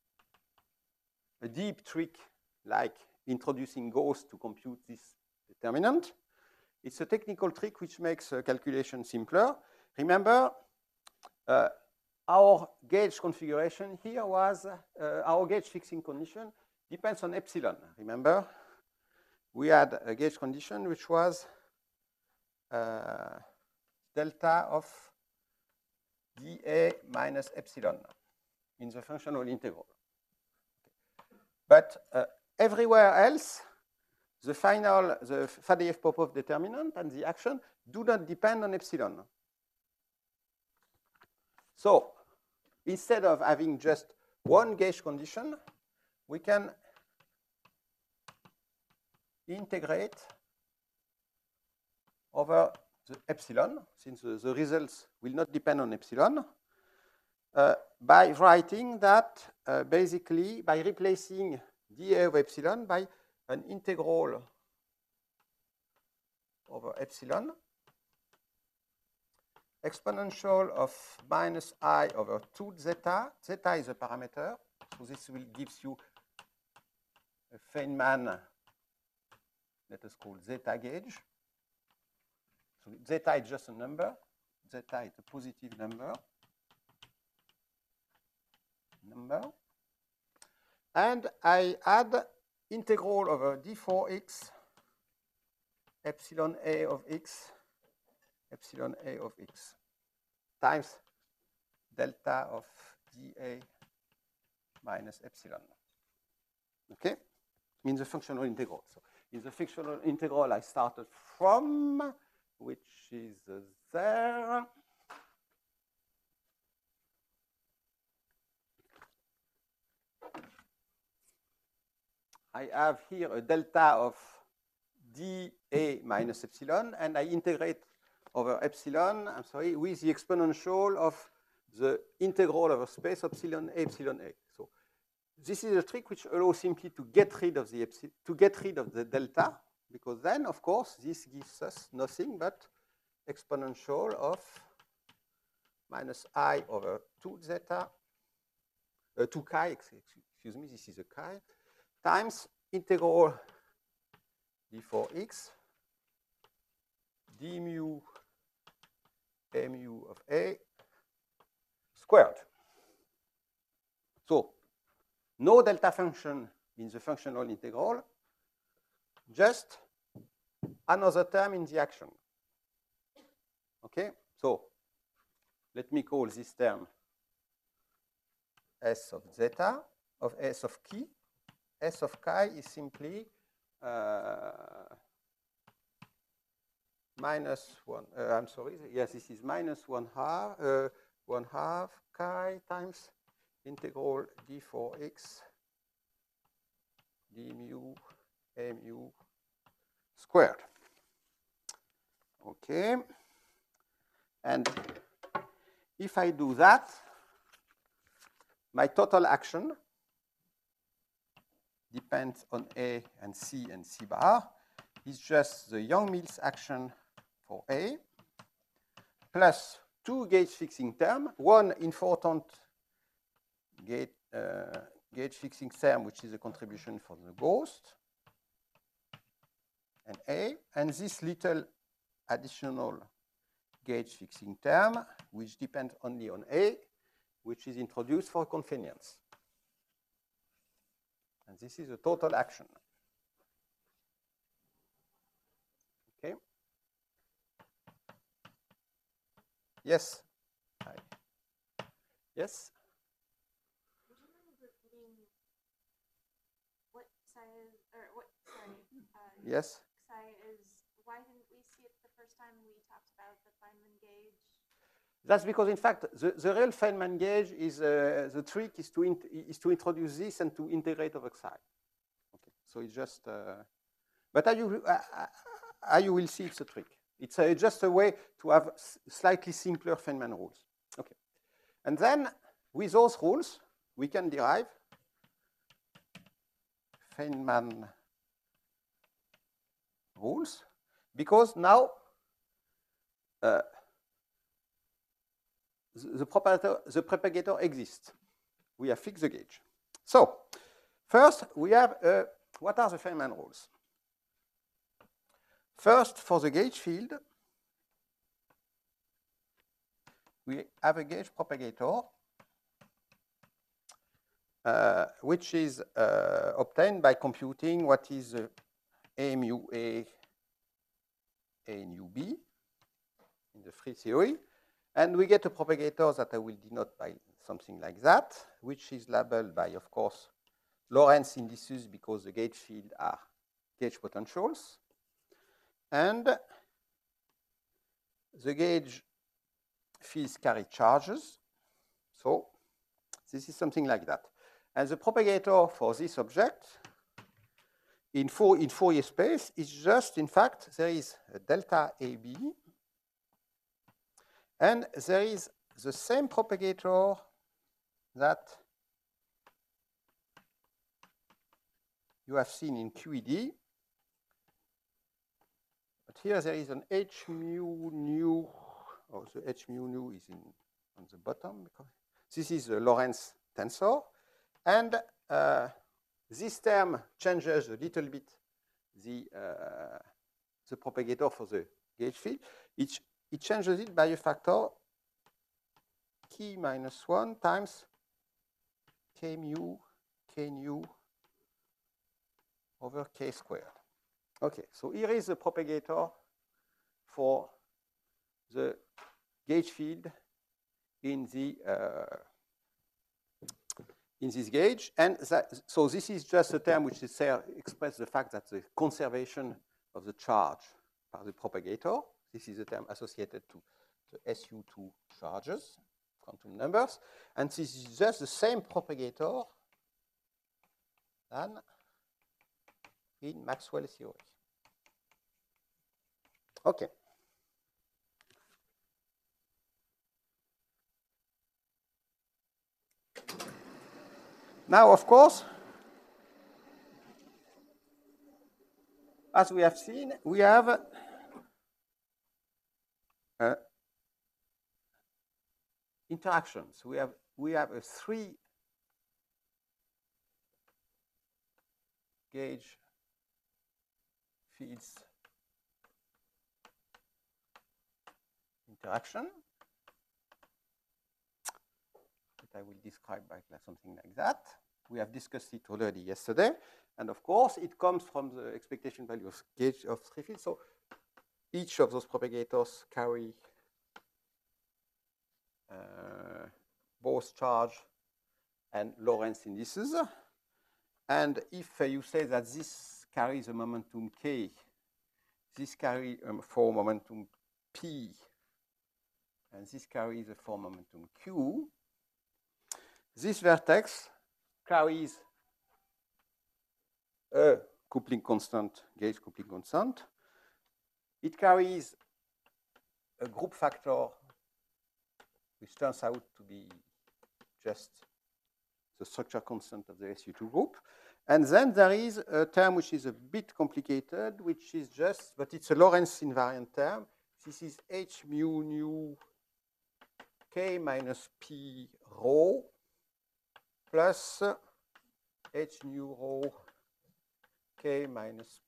a deep trick like introducing ghosts to compute this determinant. It's a technical trick which makes calculation simpler. Remember, our gauge configuration here was, our gauge fixing condition depends on epsilon. Remember, we had a gauge condition which was delta of dA minus epsilon in the functional integral. But everywhere else, the Faddeev-Popov determinant and the action do not depend on epsilon. So instead of having just one gauge condition, we can integrate over the epsilon, since the results will not depend on epsilon, by writing that basically by replacing dA of epsilon by an integral over epsilon, exponential of minus I over 2 zeta. Zeta is a parameter, so this will give you a Feynman, let us call zeta gauge. So zeta is just a number. Zeta is a positive number. And I add integral over d4x epsilon a of x times delta of dA minus epsilon. Okay? In the functional integral. So in the functional integral I started from, which is there. I have here a delta of dA minus epsilon, and I integrate over epsilon, I'm sorry, with the exponential of the integral over space epsilon A. So this is a trick which allows simply to get rid of the epsilon, to get rid of the delta, because then, of course, this gives us nothing but exponential of minus I over 2 zeta, 2 chi, excuse me, this is a chi, times integral d4x d mu a mu of a squared. So no delta function in the functional integral, just another term in the action. Okay, so let me call this term S of zeta of S of chi. S of chi is simply minus 1, I'm sorry, yes, this is minus 1/2 chi times integral d4x d mu a mu squared. Okay, and if I do that, my total action depends on A and C bar is just the Yang-Mills action for A plus two gauge fixing terms, one important gauge fixing term, which is a contribution for the ghost, and A, and this little additional gauge fixing term, which depends only on A, which is introduced for convenience. And this is a total action. Okay. Yes. Hi. Yes. Would you mind repeating what psi is, or what? Sorry. Yes. Psi is. Why didn't we see it the first time we talked about the Feynman gauge? That's because, in fact, the real Feynman gauge is the trick is to introduce this and to integrate over psi. Okay, so it's just. But you will see it's a trick. It's just a way to have slightly simpler Feynman rules. Okay, and then with those rules we can derive Feynman rules because now. The propagator exists. We have fixed the gauge. So, first we have what are the Feynman rules? First, for the gauge field, we have a gauge propagator which is obtained by computing what is A mu A nu B in the free theory. And we get a propagator that I will denote by something like that, which is labeled by, of course, Lorentz indices because the gauge field are gauge potentials. And the gauge fields carry charges. So this is something like that. And the propagator for this object in Fourier space is just, in fact, there is a delta AB. And there is the same propagator that you have seen in QED. But here there is an H mu nu. Oh, the H mu nu is on the bottom. This is the Lorentz tensor. And this term changes a little bit the propagator for the gauge field. It changes it by a factor k minus 1 times k nu over k squared. Okay, so here is the propagator for the gauge field in this gauge, and so this is just a term which is expresses the fact that the conservation of the charge by the propagator. This is a term associated to the SU2 charges, quantum numbers. And this is just the same propagator than in Maxwell's theory. Okay. Now, of course, as we have seen, we have interactions. We have a 3 gauge fields interaction that I will describe by something like that. We have discussed it already yesterday, and of course it comes from the expectation value of gauge of 3 fields. So each of those propagators carry both charge and Lorentz indices. And if you say that this carries a momentum k, this carries for momentum p, and this carries a for momentum q, this vertex carries a coupling constant, gauge coupling constant. It carries a group factor which turns out to be just the structure constant of the SU2 group. And then there is a term which is a bit complicated, which is just, but it's a Lorentz invariant term. This is h mu nu k minus p rho plus h nu rho k minus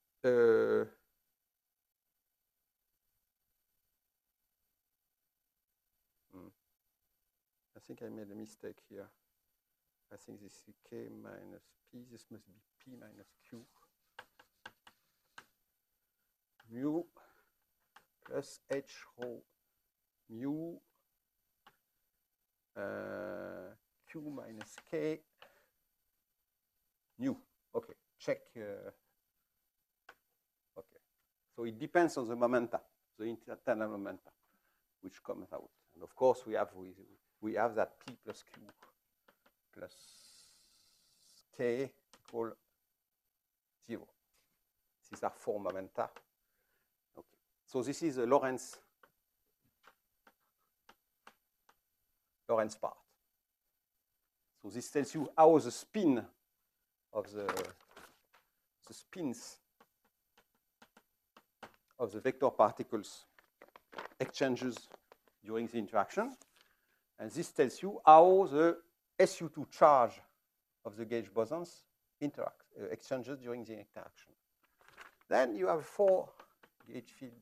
I think I made a mistake here. I think this is k minus p. This must be p minus q. Mu plus h rho mu q minus k nu. Okay, check. Okay, so it depends on the momenta, the internal momenta, which comes out. And of course, we have that p plus q plus k equal 0. These are 4 momenta. Okay. So this is a Lorentz part. So this tells you how the spin of the spins of the vector particles exchanges during the interaction. And this tells you how the SU2 charge of the gauge bosons exchanges during the interaction. Then you have 4 gauge field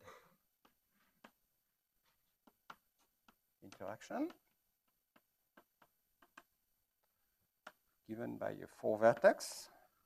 interaction given by a 4 vertex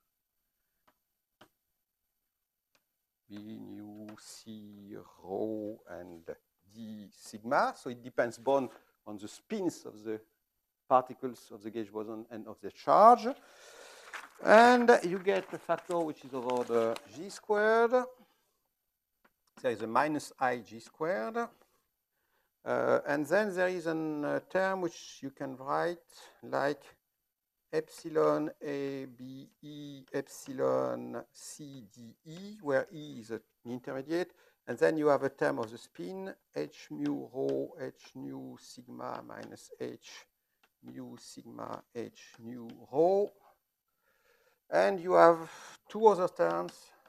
B nu C rho and D sigma. So it depends both on the spins of the particles of the gauge boson and of the charge. And you get a factor which is of order g squared. There is a minus I g squared. And then there is a term which you can write like epsilon A, B, E, epsilon C, D, E, where E is an intermediate. And then you have a term of the spin, H mu rho, H nu sigma minus H mu sigma, H nu rho. And you have 2 other terms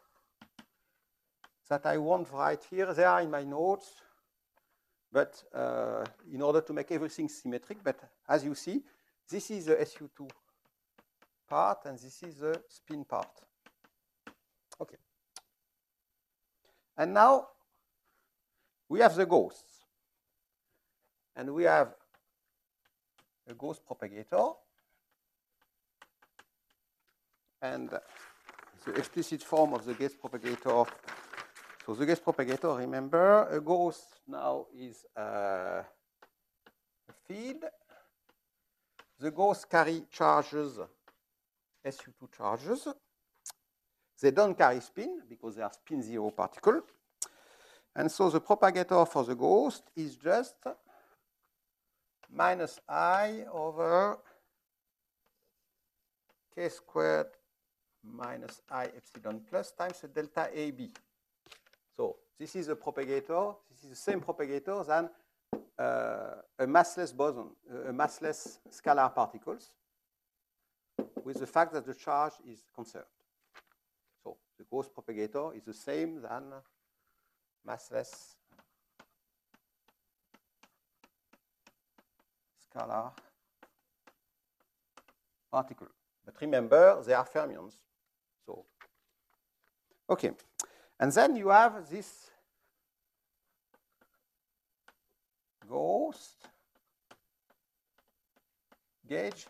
that I won't write here. They are in my notes, but in order to make everything symmetric. But as you see, this is the SU2 part, and this is the spin part. Okay. And now we have the ghosts. And we have a ghost propagator. And the explicit form of the gauge propagator. So the gauge propagator, remember, a ghost now is a field. The ghosts carry charges, SU2 charges. They don't carry spin because they are spin 0 particle. And so the propagator for the ghost is just minus I over k squared minus I epsilon plus times the delta AB. So this is a propagator. This is the same propagator than a massless boson, a massless scalar particles, with the fact that the charge is conserved. So the ghost propagator is the same than massless scalar particle. But remember, they are fermions. So, okay. And then you have this ghost gauge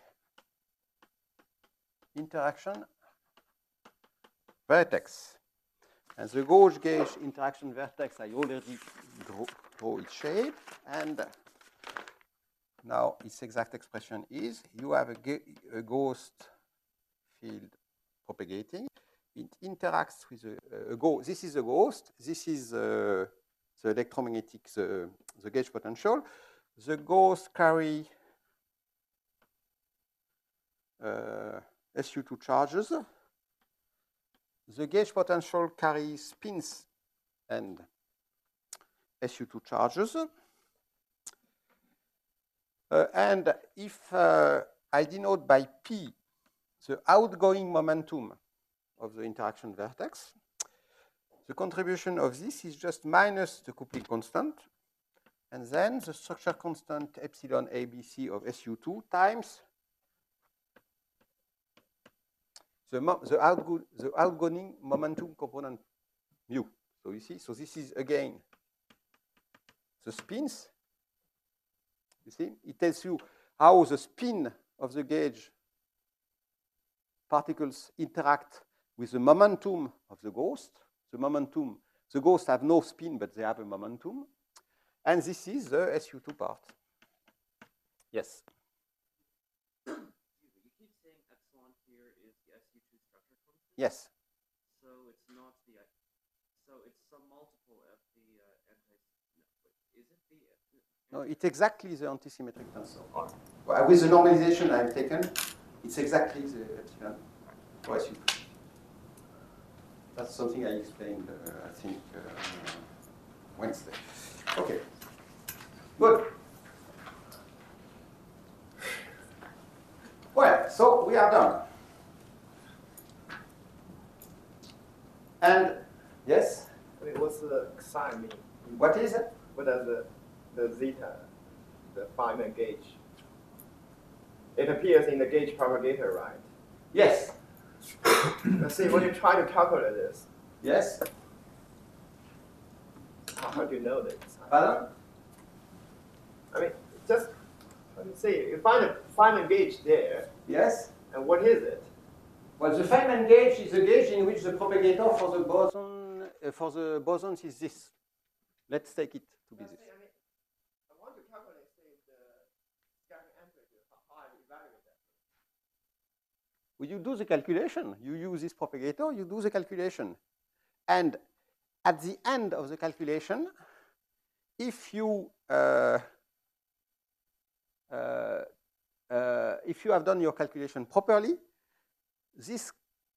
interaction vertex. And the gauge gauge interaction vertex, I already draw its shape. And now its exact expression is you have a ghost field propagating. It interacts with a ghost. This is a ghost. This is the electromagnetic, the gauge potential. The ghosts carry SU2 charges. The gauge potential carries spins and SU2 charges. And if I denote by P the outgoing momentum of the interaction vertex. The contribution of this is just minus the coupling constant, and then the structure constant epsilon ABC of SU2 times the outgoing momentum component mu. So you see, so this is again the spins. You see, it tells you how the spin of the gauge particles interact with the momentum of the ghost. The ghosts have no spin, but they have a momentum. And this is the SU2 part. Yes? You keep saying epsilon here is the SU2 structure constant? Yes. So it's not the, so it's some multiple of the is it the? No, it's exactly the antisymmetric tensor. Well, with the normalization I've taken, it's exactly the epsilon for SU2. That's something I explained, I think, Wednesday. Okay. Good. Well, so we are done. And, yes? Wait, what's the sign mean? What is it? What does the zeta, the Feynman gauge? It appears in the gauge propagator, right? Yes. Let's see, when you try to calculate this, Yes? how do you know this? Pardon? I mean, just, let me see, you find a Feynman gauge there, Yes? and what is it? Well, the Feynman gauge is a gauge in which the propagator for the bosons is this. Let's take it to be this. I mean, I want to calculate, say, the scattering amplitude, how I evaluate that. Well, you do the calculation. You use this propagator, you do the calculation. And at the end of the calculation, if you have done your calculation properly, this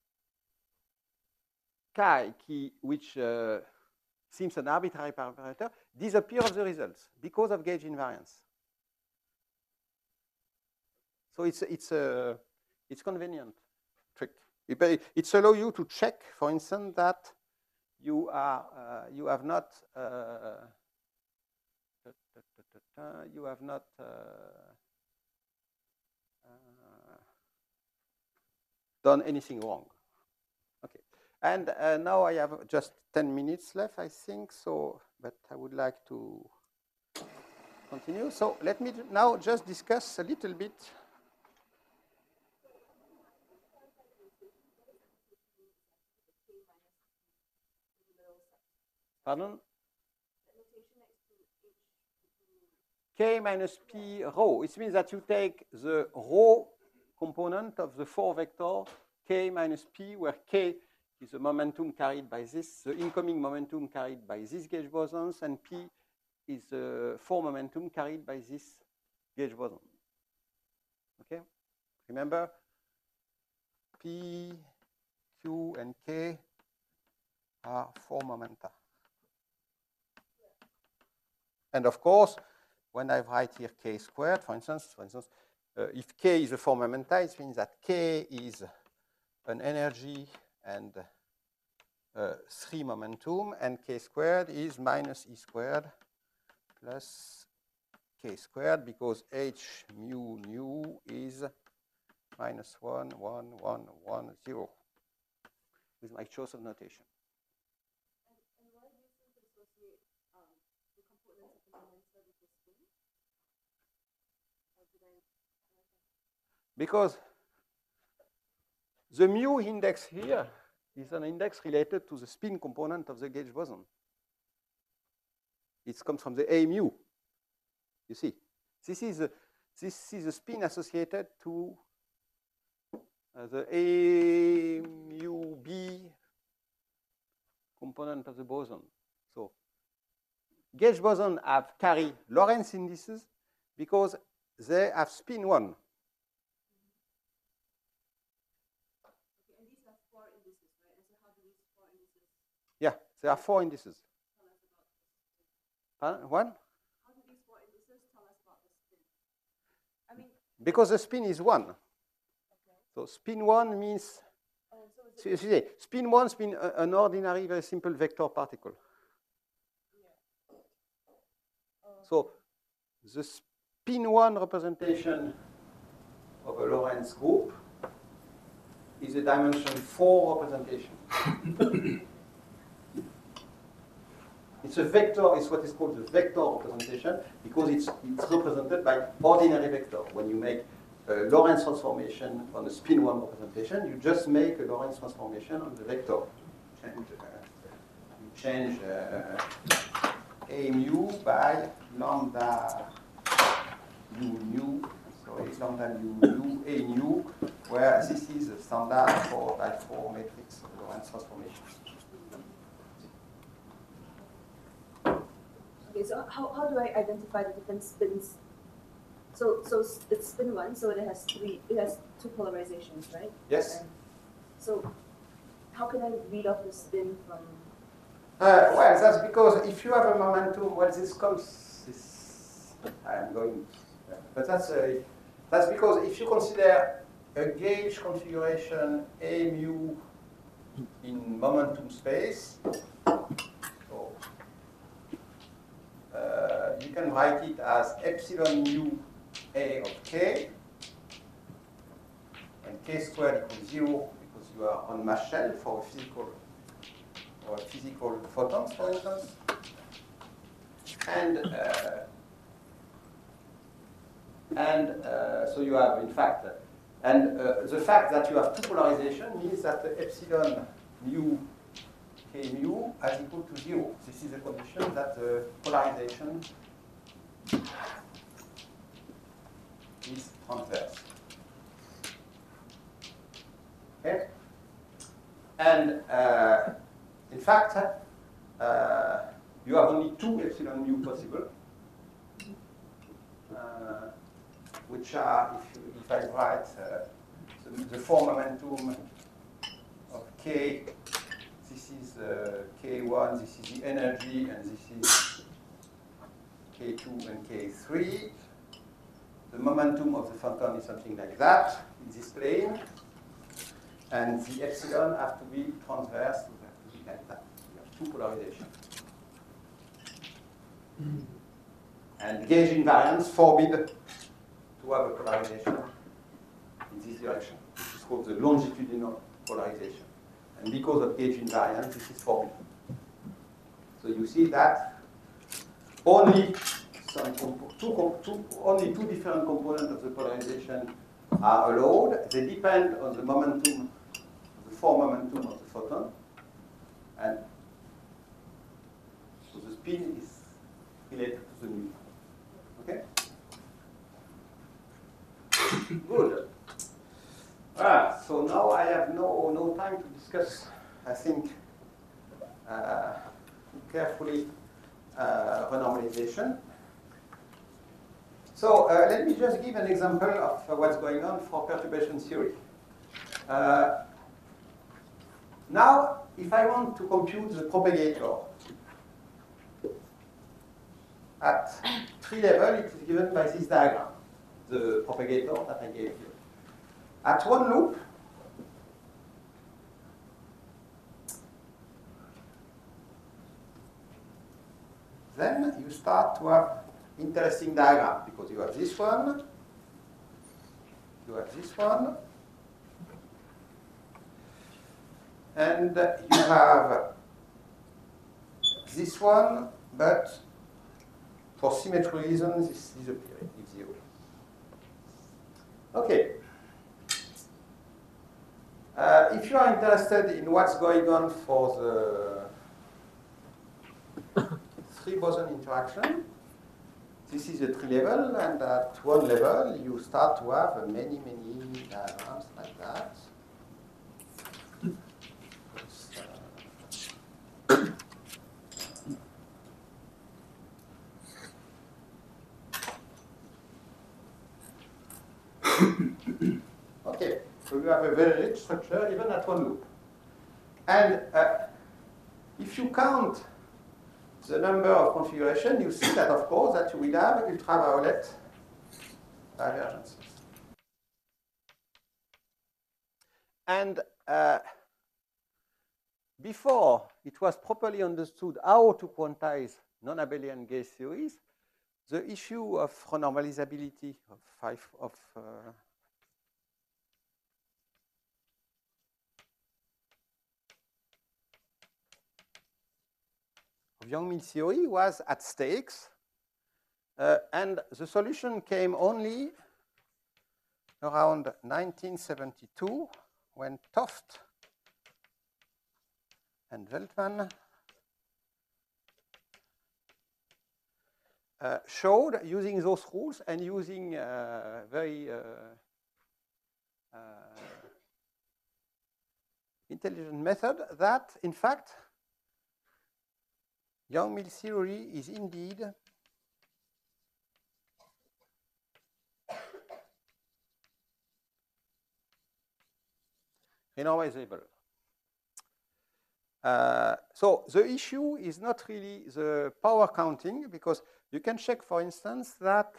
chi, which seems an arbitrary parameter, disappears of the results because of gauge invariance. So it's convenient trick. It allows you to check, for instance, that you have not done anything wrong. Okay, and now I have just 10 minutes left, I think. So, but I would like to continue. So let me now just discuss a little bit. Pardon? K minus P rho. It means that you take the rho component of the 4 vector K minus P, where K is the momentum carried by this, the incoming momentum carried by these gauge bosons, and P is the 4 momentum carried by this gauge boson. Okay? Remember, P, Q, and K are 4 momenta. And of course, when I write here K squared, for instance, if K is a 4 momenta, it means that K is an energy and 3 momentum, and K squared is minus E squared plus K squared, because H mu nu is minus 1, 1, 1, 1, 0, with my choice of notation. And why do you think associate the components of the momentum with the spin? Or did I? Because the mu index here is an index related to the spin component of the gauge boson. It comes from the A mu. You see, this is a spin associated to the A mu B component of the boson. So gauge boson carry Lorentz indices because they have spin 1. Okay, and these are 4 indices, right? And so how do these 4 indices Yeah, there are 4 indices. tell us about the spin? One? How do these 4 indices tell us about the spin? I mean, Because the spin is 1. okay. So spin 1 means So is So you see, spin 1, an ordinary, very simple vector particle. So the spin 1 representation of a Lorentz group is a dimension 4 representation. It's a vector, it's what is called the vector representation, because it's represented by ordinary vector. When you make a Lorentz transformation on a spin 1 representation, you just make a Lorentz transformation on the vector. You change A mu by lambda lambda mu A nu, where this is a standard 4x4 matrix Lorentz transformation. Okay, so how do I identify the different spins? So it's spin 1, so it has 2 polarizations, right? Yes. And so how can I read off the spin from? Well, that's because if you have a momentum, well, this comes. I'm going, but that's because if you consider a gauge configuration A mu in momentum space, so you can write it as epsilon mu A of k, and k squared equals 0 because you are on mass shell for a physical photons, for instance. And so you have, in fact, the fact that you have 2 polarization means that the epsilon mu k mu is equal to 0. This is a condition that the polarization is transverse. Okay? And in fact, you have only 2 epsilon mu possible, which are, if I write the 4 momentum of K, this is K1, this is the energy, and this is K2 and K3. The momentum of the photon is something like that in this plane, and the epsilon have to be transverse to be like that. You have 2 polarization. And gauge invariance forbid to have a polarization in this direction. This is called the longitudinal polarization. And because of gauge invariance, this is forbidden. So you see that only only 2 different components of the polarization are allowed. They depend on the momentum, the 4 momentum of the photon. And so the spin is related to the mu. Okay? Good. So now I have no time to discuss, I think, carefully renormalization. So let me just give an example of what's going on for perturbation theory. Now, if I want to compute the propagator at 3 levels, it is given by this diagram, the propagator that I gave you. At 1 loop, then you start to have interesting diagram, because you have this one, you have this one, and you have this one, but for symmetry reasons, this disappears, it's 0. Okay. If you are interested in what's going on for the 3 boson interaction, this is a 3 level, and at 1 level, you start to have many diagrams like that. Okay, so you have a very rich structure even at 1 loop. And if you count the number of configurations, you see that, of course, that you will have ultraviolet divergences. And before it was properly understood how to quantize non-abelian gauge theories, the issue of renormalizability of Yang-Mills theory was at stakes, and the solution came only around 1972 when Toft and Veltman showed, using those rules and using very intelligent method, that in fact Yang-Mills theory is indeed renormalizable. So the issue is not really the power counting, because you can check, for instance, that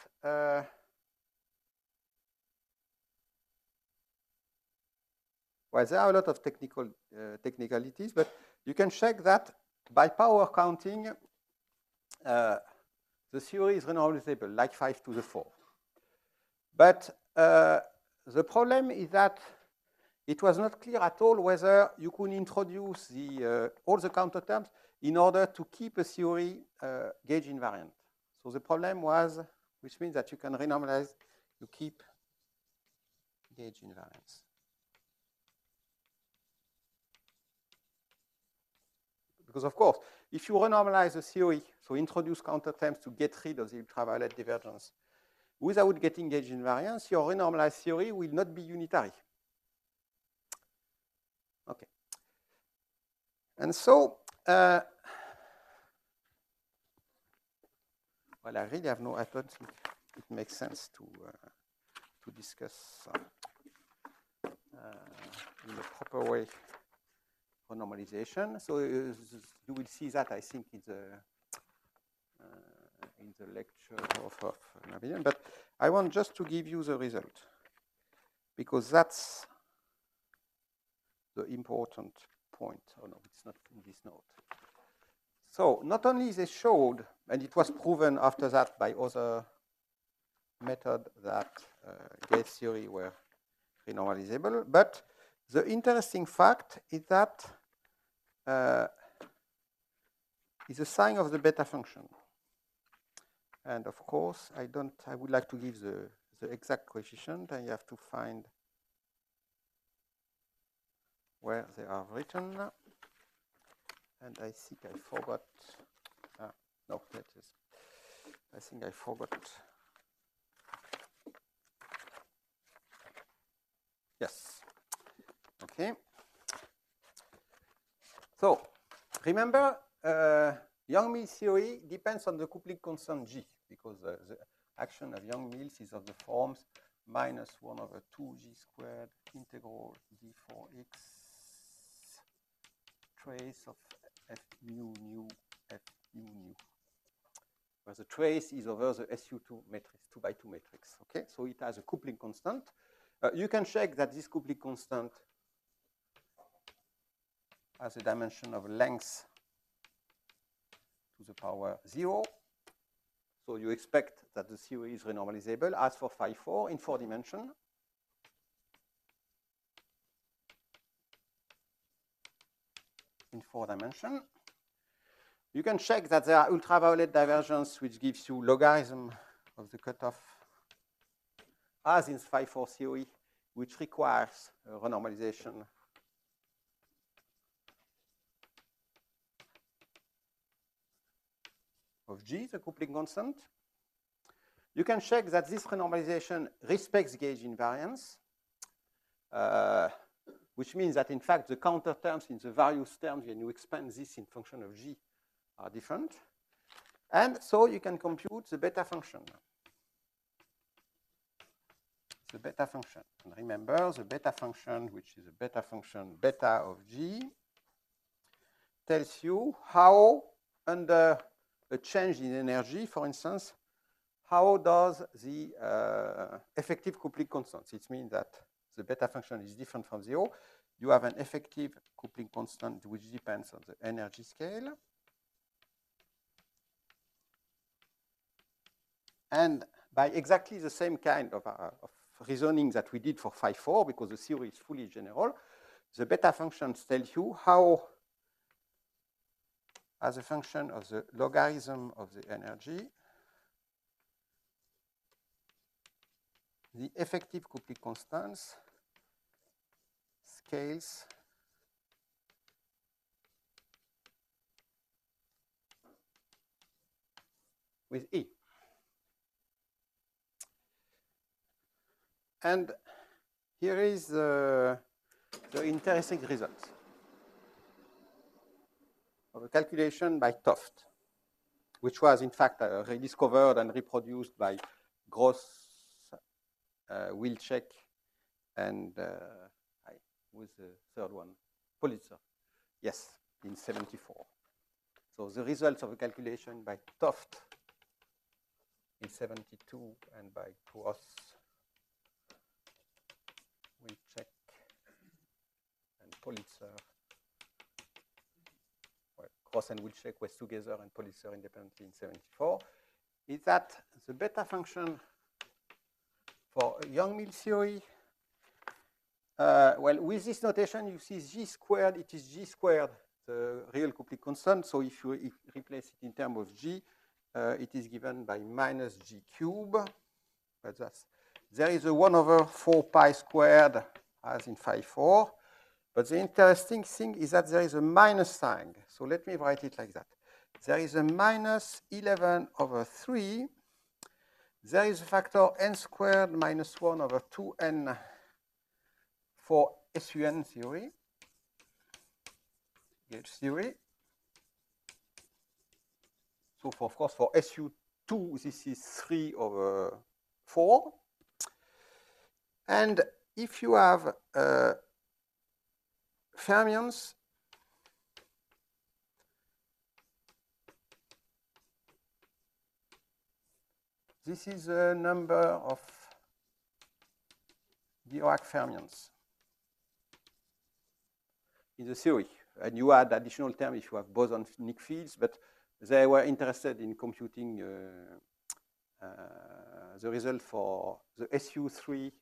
well, there are a lot of technicalities, but you can check that by power counting, the theory is renormalizable, like 5 to the 4. But the problem is that it was not clear at all whether you could introduce the, all the counter terms in order to keep a theory gauge invariant. So the problem was, which means that you can renormalize, you keep gauge invariance. Because of course, if you renormalize a theory, so introduce counter terms to get rid of the ultraviolet divergence without getting gauge invariance, your renormalized theory will not be unitary. Okay. And so, well, I really have no, I don't think it makes sense to discuss in a proper way renormalization. So you will see that, I think, in the lecture of Navin. But I want just to give you the result, because that's the important point. Oh no, it's not in this note. So not only they showed, and it was proven after that by other methods, that gauge theory were renormalizable, but the interesting fact is that is a sign of the beta function. And of course, I would like to give the exact coefficient, and you have to find where they are written. And I think I forgot, no, that is, I think I forgot. Yes, okay. So remember, Yang-Mills theory depends on the coupling constant G, because the action of Yang-Mills is of the forms minus 1/2 G squared integral d4x trace of f mu nu f mu nu, where the trace is over the SU2 matrix, 2 by 2 matrix. Okay, so it has a coupling constant. You can check that this coupling constant has a dimension of length to the power 0. So you expect that the theory is renormalizable as for phi 4 in 4 dimensions. In 4 dimensions. You can check that there are ultraviolet divergence, which gives you logarithm of the cutoff, as in phi 4 theory, which requires a renormalization of G, the coupling constant. You can check that this renormalization respects gauge invariance, which means that, in fact, the counter terms in the various terms, when you expand this in function of G, are different. And so you can compute the beta function. The beta function. And remember, the beta function, which is a beta function beta of G, tells you how, under a change in energy, for instance, how does the effective coupling constant, it means that the beta function is different from 0, you have an effective coupling constant which depends on the energy scale. And by exactly the same kind of reasoning that we did for phi-4, because the theory is fully general, the beta functions tell you how, as a function of the logarithm of the energy, the effective coupling constants scales with E. And here is the interesting result of a calculation by Toft, which was in fact rediscovered and reproduced by Gross, Wilczek, and who was the third one? Politzer. Yes, in 74. So the results of a calculation by Toft in 72 and by Gross, Wilczek, and Politzer. Well, Gross and Wilczek was together and Politzer independently in 74. Is that the beta function for Yang-Mills theory? Well, with this notation, you see G squared, it is G squared, the real coupling constant. So if you replace it in terms of G, it is given by minus G cube. But there is a 1/4 pi squared as in phi-4. But the interesting thing is that there is a minus sign. So let me write it like that. There is a minus 11/3. There is a factor n squared minus 1/2n for SUN theory, gauge theory. So of course for SU2, this is 3/4. And if you have fermions, this is a number of Dirac fermions in the theory. And you add additional term if you have bosonic fields, but they were interested in computing the result for the SU3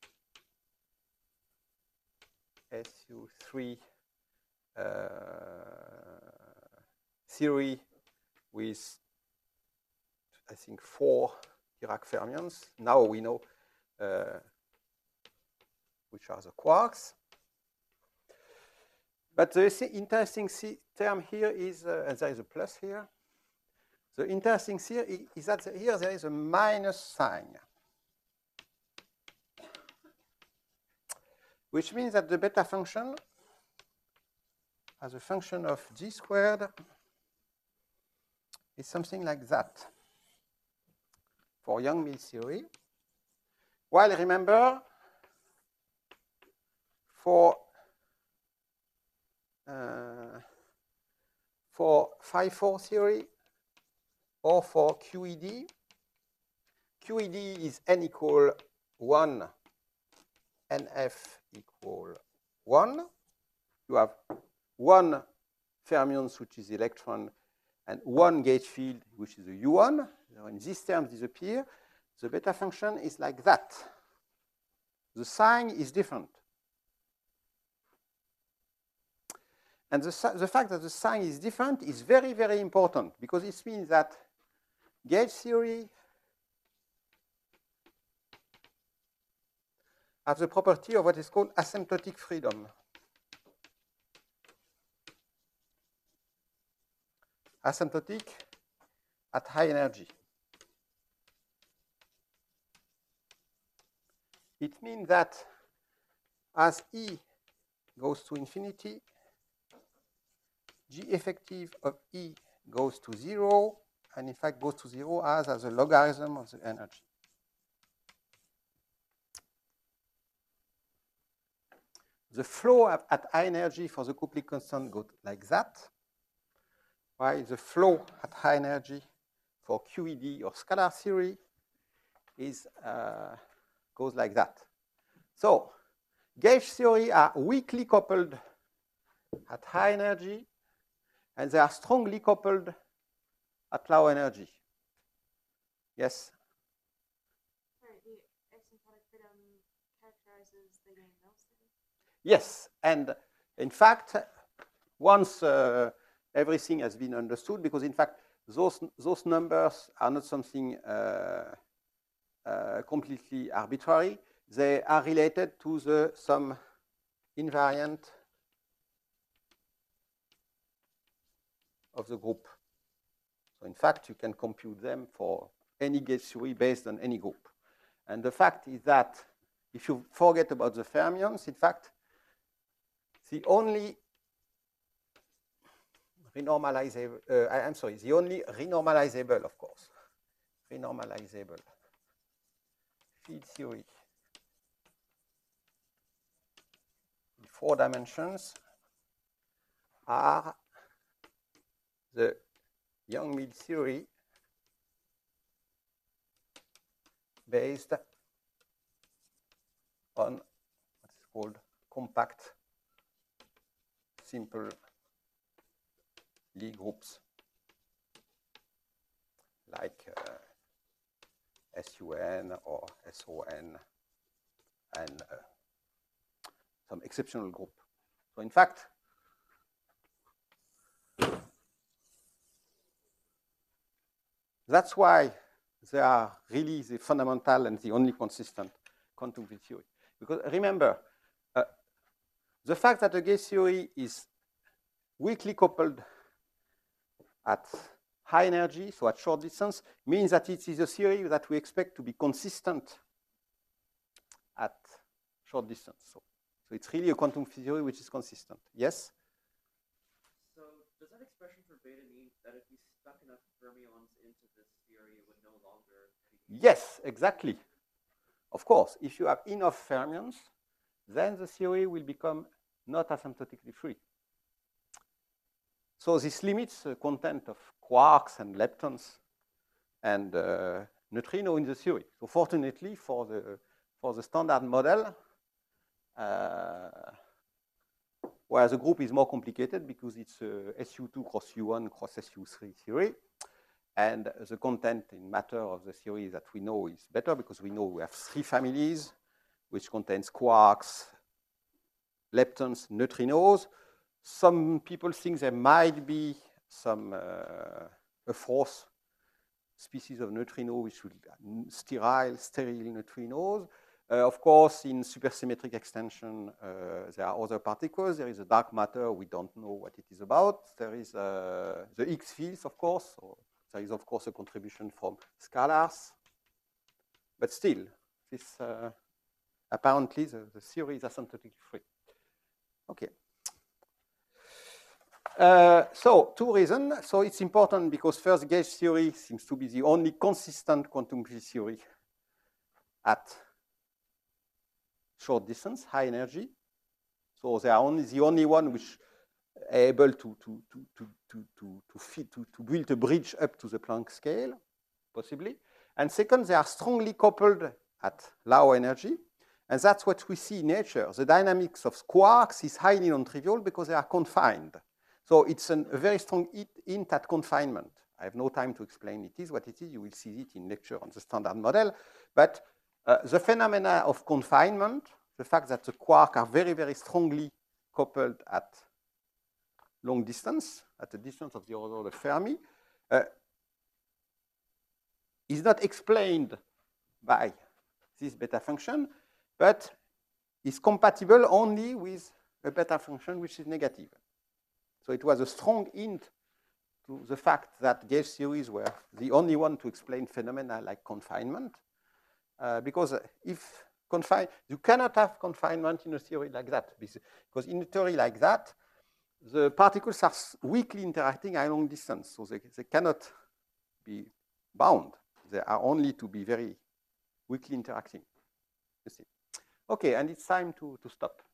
theory with, I think, 4 Dirac fermions. Now we know which are the quarks. But the interesting term here is, and there is a plus here. The interesting thing is that here there is a minus sign, which means that the beta function as a function of G squared is something like that for Yang-Mills theory. While remember, for phi-4 theory or for QED, QED is n equal 1, nf equal 1. You have 1 fermions, which is the electron, and 1 gauge field, which is the U1. When these terms disappear, the beta function is like that. The sign is different. And the fact that the sign is different is very, very important, because it means that gauge theory has the property of what is called asymptotic freedom. Asymptotic at high energy. It means that as E goes to infinity, G effective of E goes to 0, and in fact goes to 0 as a logarithm of the energy. The flow at high energy for the coupling constant goes like that, while the flow at high energy for QED or scalar theory is goes like that. So gauge theory are weakly coupled at high energy, and they are strongly coupled at low energy. Yes? Sorry, the asymptotic freedom characterizes the Yang-Mills theory? Yes, and in fact, once everything has been understood, because in fact, those numbers are not something completely arbitrary. They are related to some invariant of the group. So in fact, you can compute them for any gauge theory based on any group. And the fact is that if you forget about the fermions, in fact, the only renormalizable, I'm sorry, the only renormalizable, of course, renormalizable field theory in 4 dimensions are the Yang-Mills theory based on what is called compact simple Lie groups, like SUN or SON, and some exceptional group. So in fact, that's why they are really the fundamental and the only consistent quantum field theory. Because remember, the fact that a gauge theory is weakly coupled at high energy, so at short distance, means that it is a theory that we expect to be consistent at short distance. So it's really a quantum field theory which is consistent. Yes? So does that expression for beta mean that if we stuck enough fermions into this theory, it would no longer be? Yes, exactly. Of course, if you have enough fermions, then the theory will become not asymptotically free. So this limits the content of quarks and leptons and neutrino in the theory. So fortunately for the standard model, where the group is more complicated because it's a SU2 cross U1 cross SU3 theory, and the content in matter of the theory that we know is better because we know we have 3 families which contains quarks, leptons, neutrinos. Some people think there might be some a 4th species of neutrino which would be sterile neutrinos. Of course, in supersymmetric extension, there are other particles. There is a dark matter. We don't know what it is about. There is the X fields, of course. So there is, of course, a contribution from scalars. But still, this apparently the theory is asymptotically free. Okay. So 2 reasons. So it's important because first, gauge theory seems to be the only consistent quantum field theory at short distance, high energy. So they are the only one which are able to build a bridge up to the Planck scale, possibly. And second, they are strongly coupled at low energy. And that's what we see in nature. The dynamics of quarks is highly non-trivial because they are confined. So it's a very strong hint at confinement. I have no time to explain it is what it is. You will see it in lecture on the standard model. But the phenomena of confinement, the fact that the quarks are very, very strongly coupled at long distance, at a distance of the order of Fermi, is not explained by this beta function, but is compatible only with a beta function which is negative. So it was a strong hint to the fact that gauge theories were the only one to explain phenomena like confinement, because if you cannot have confinement in a theory like that, because in a theory like that, the particles are weakly interacting at long distance, so they cannot be bound. They are only to be very weakly interacting. You see. Okay, and it's time to stop.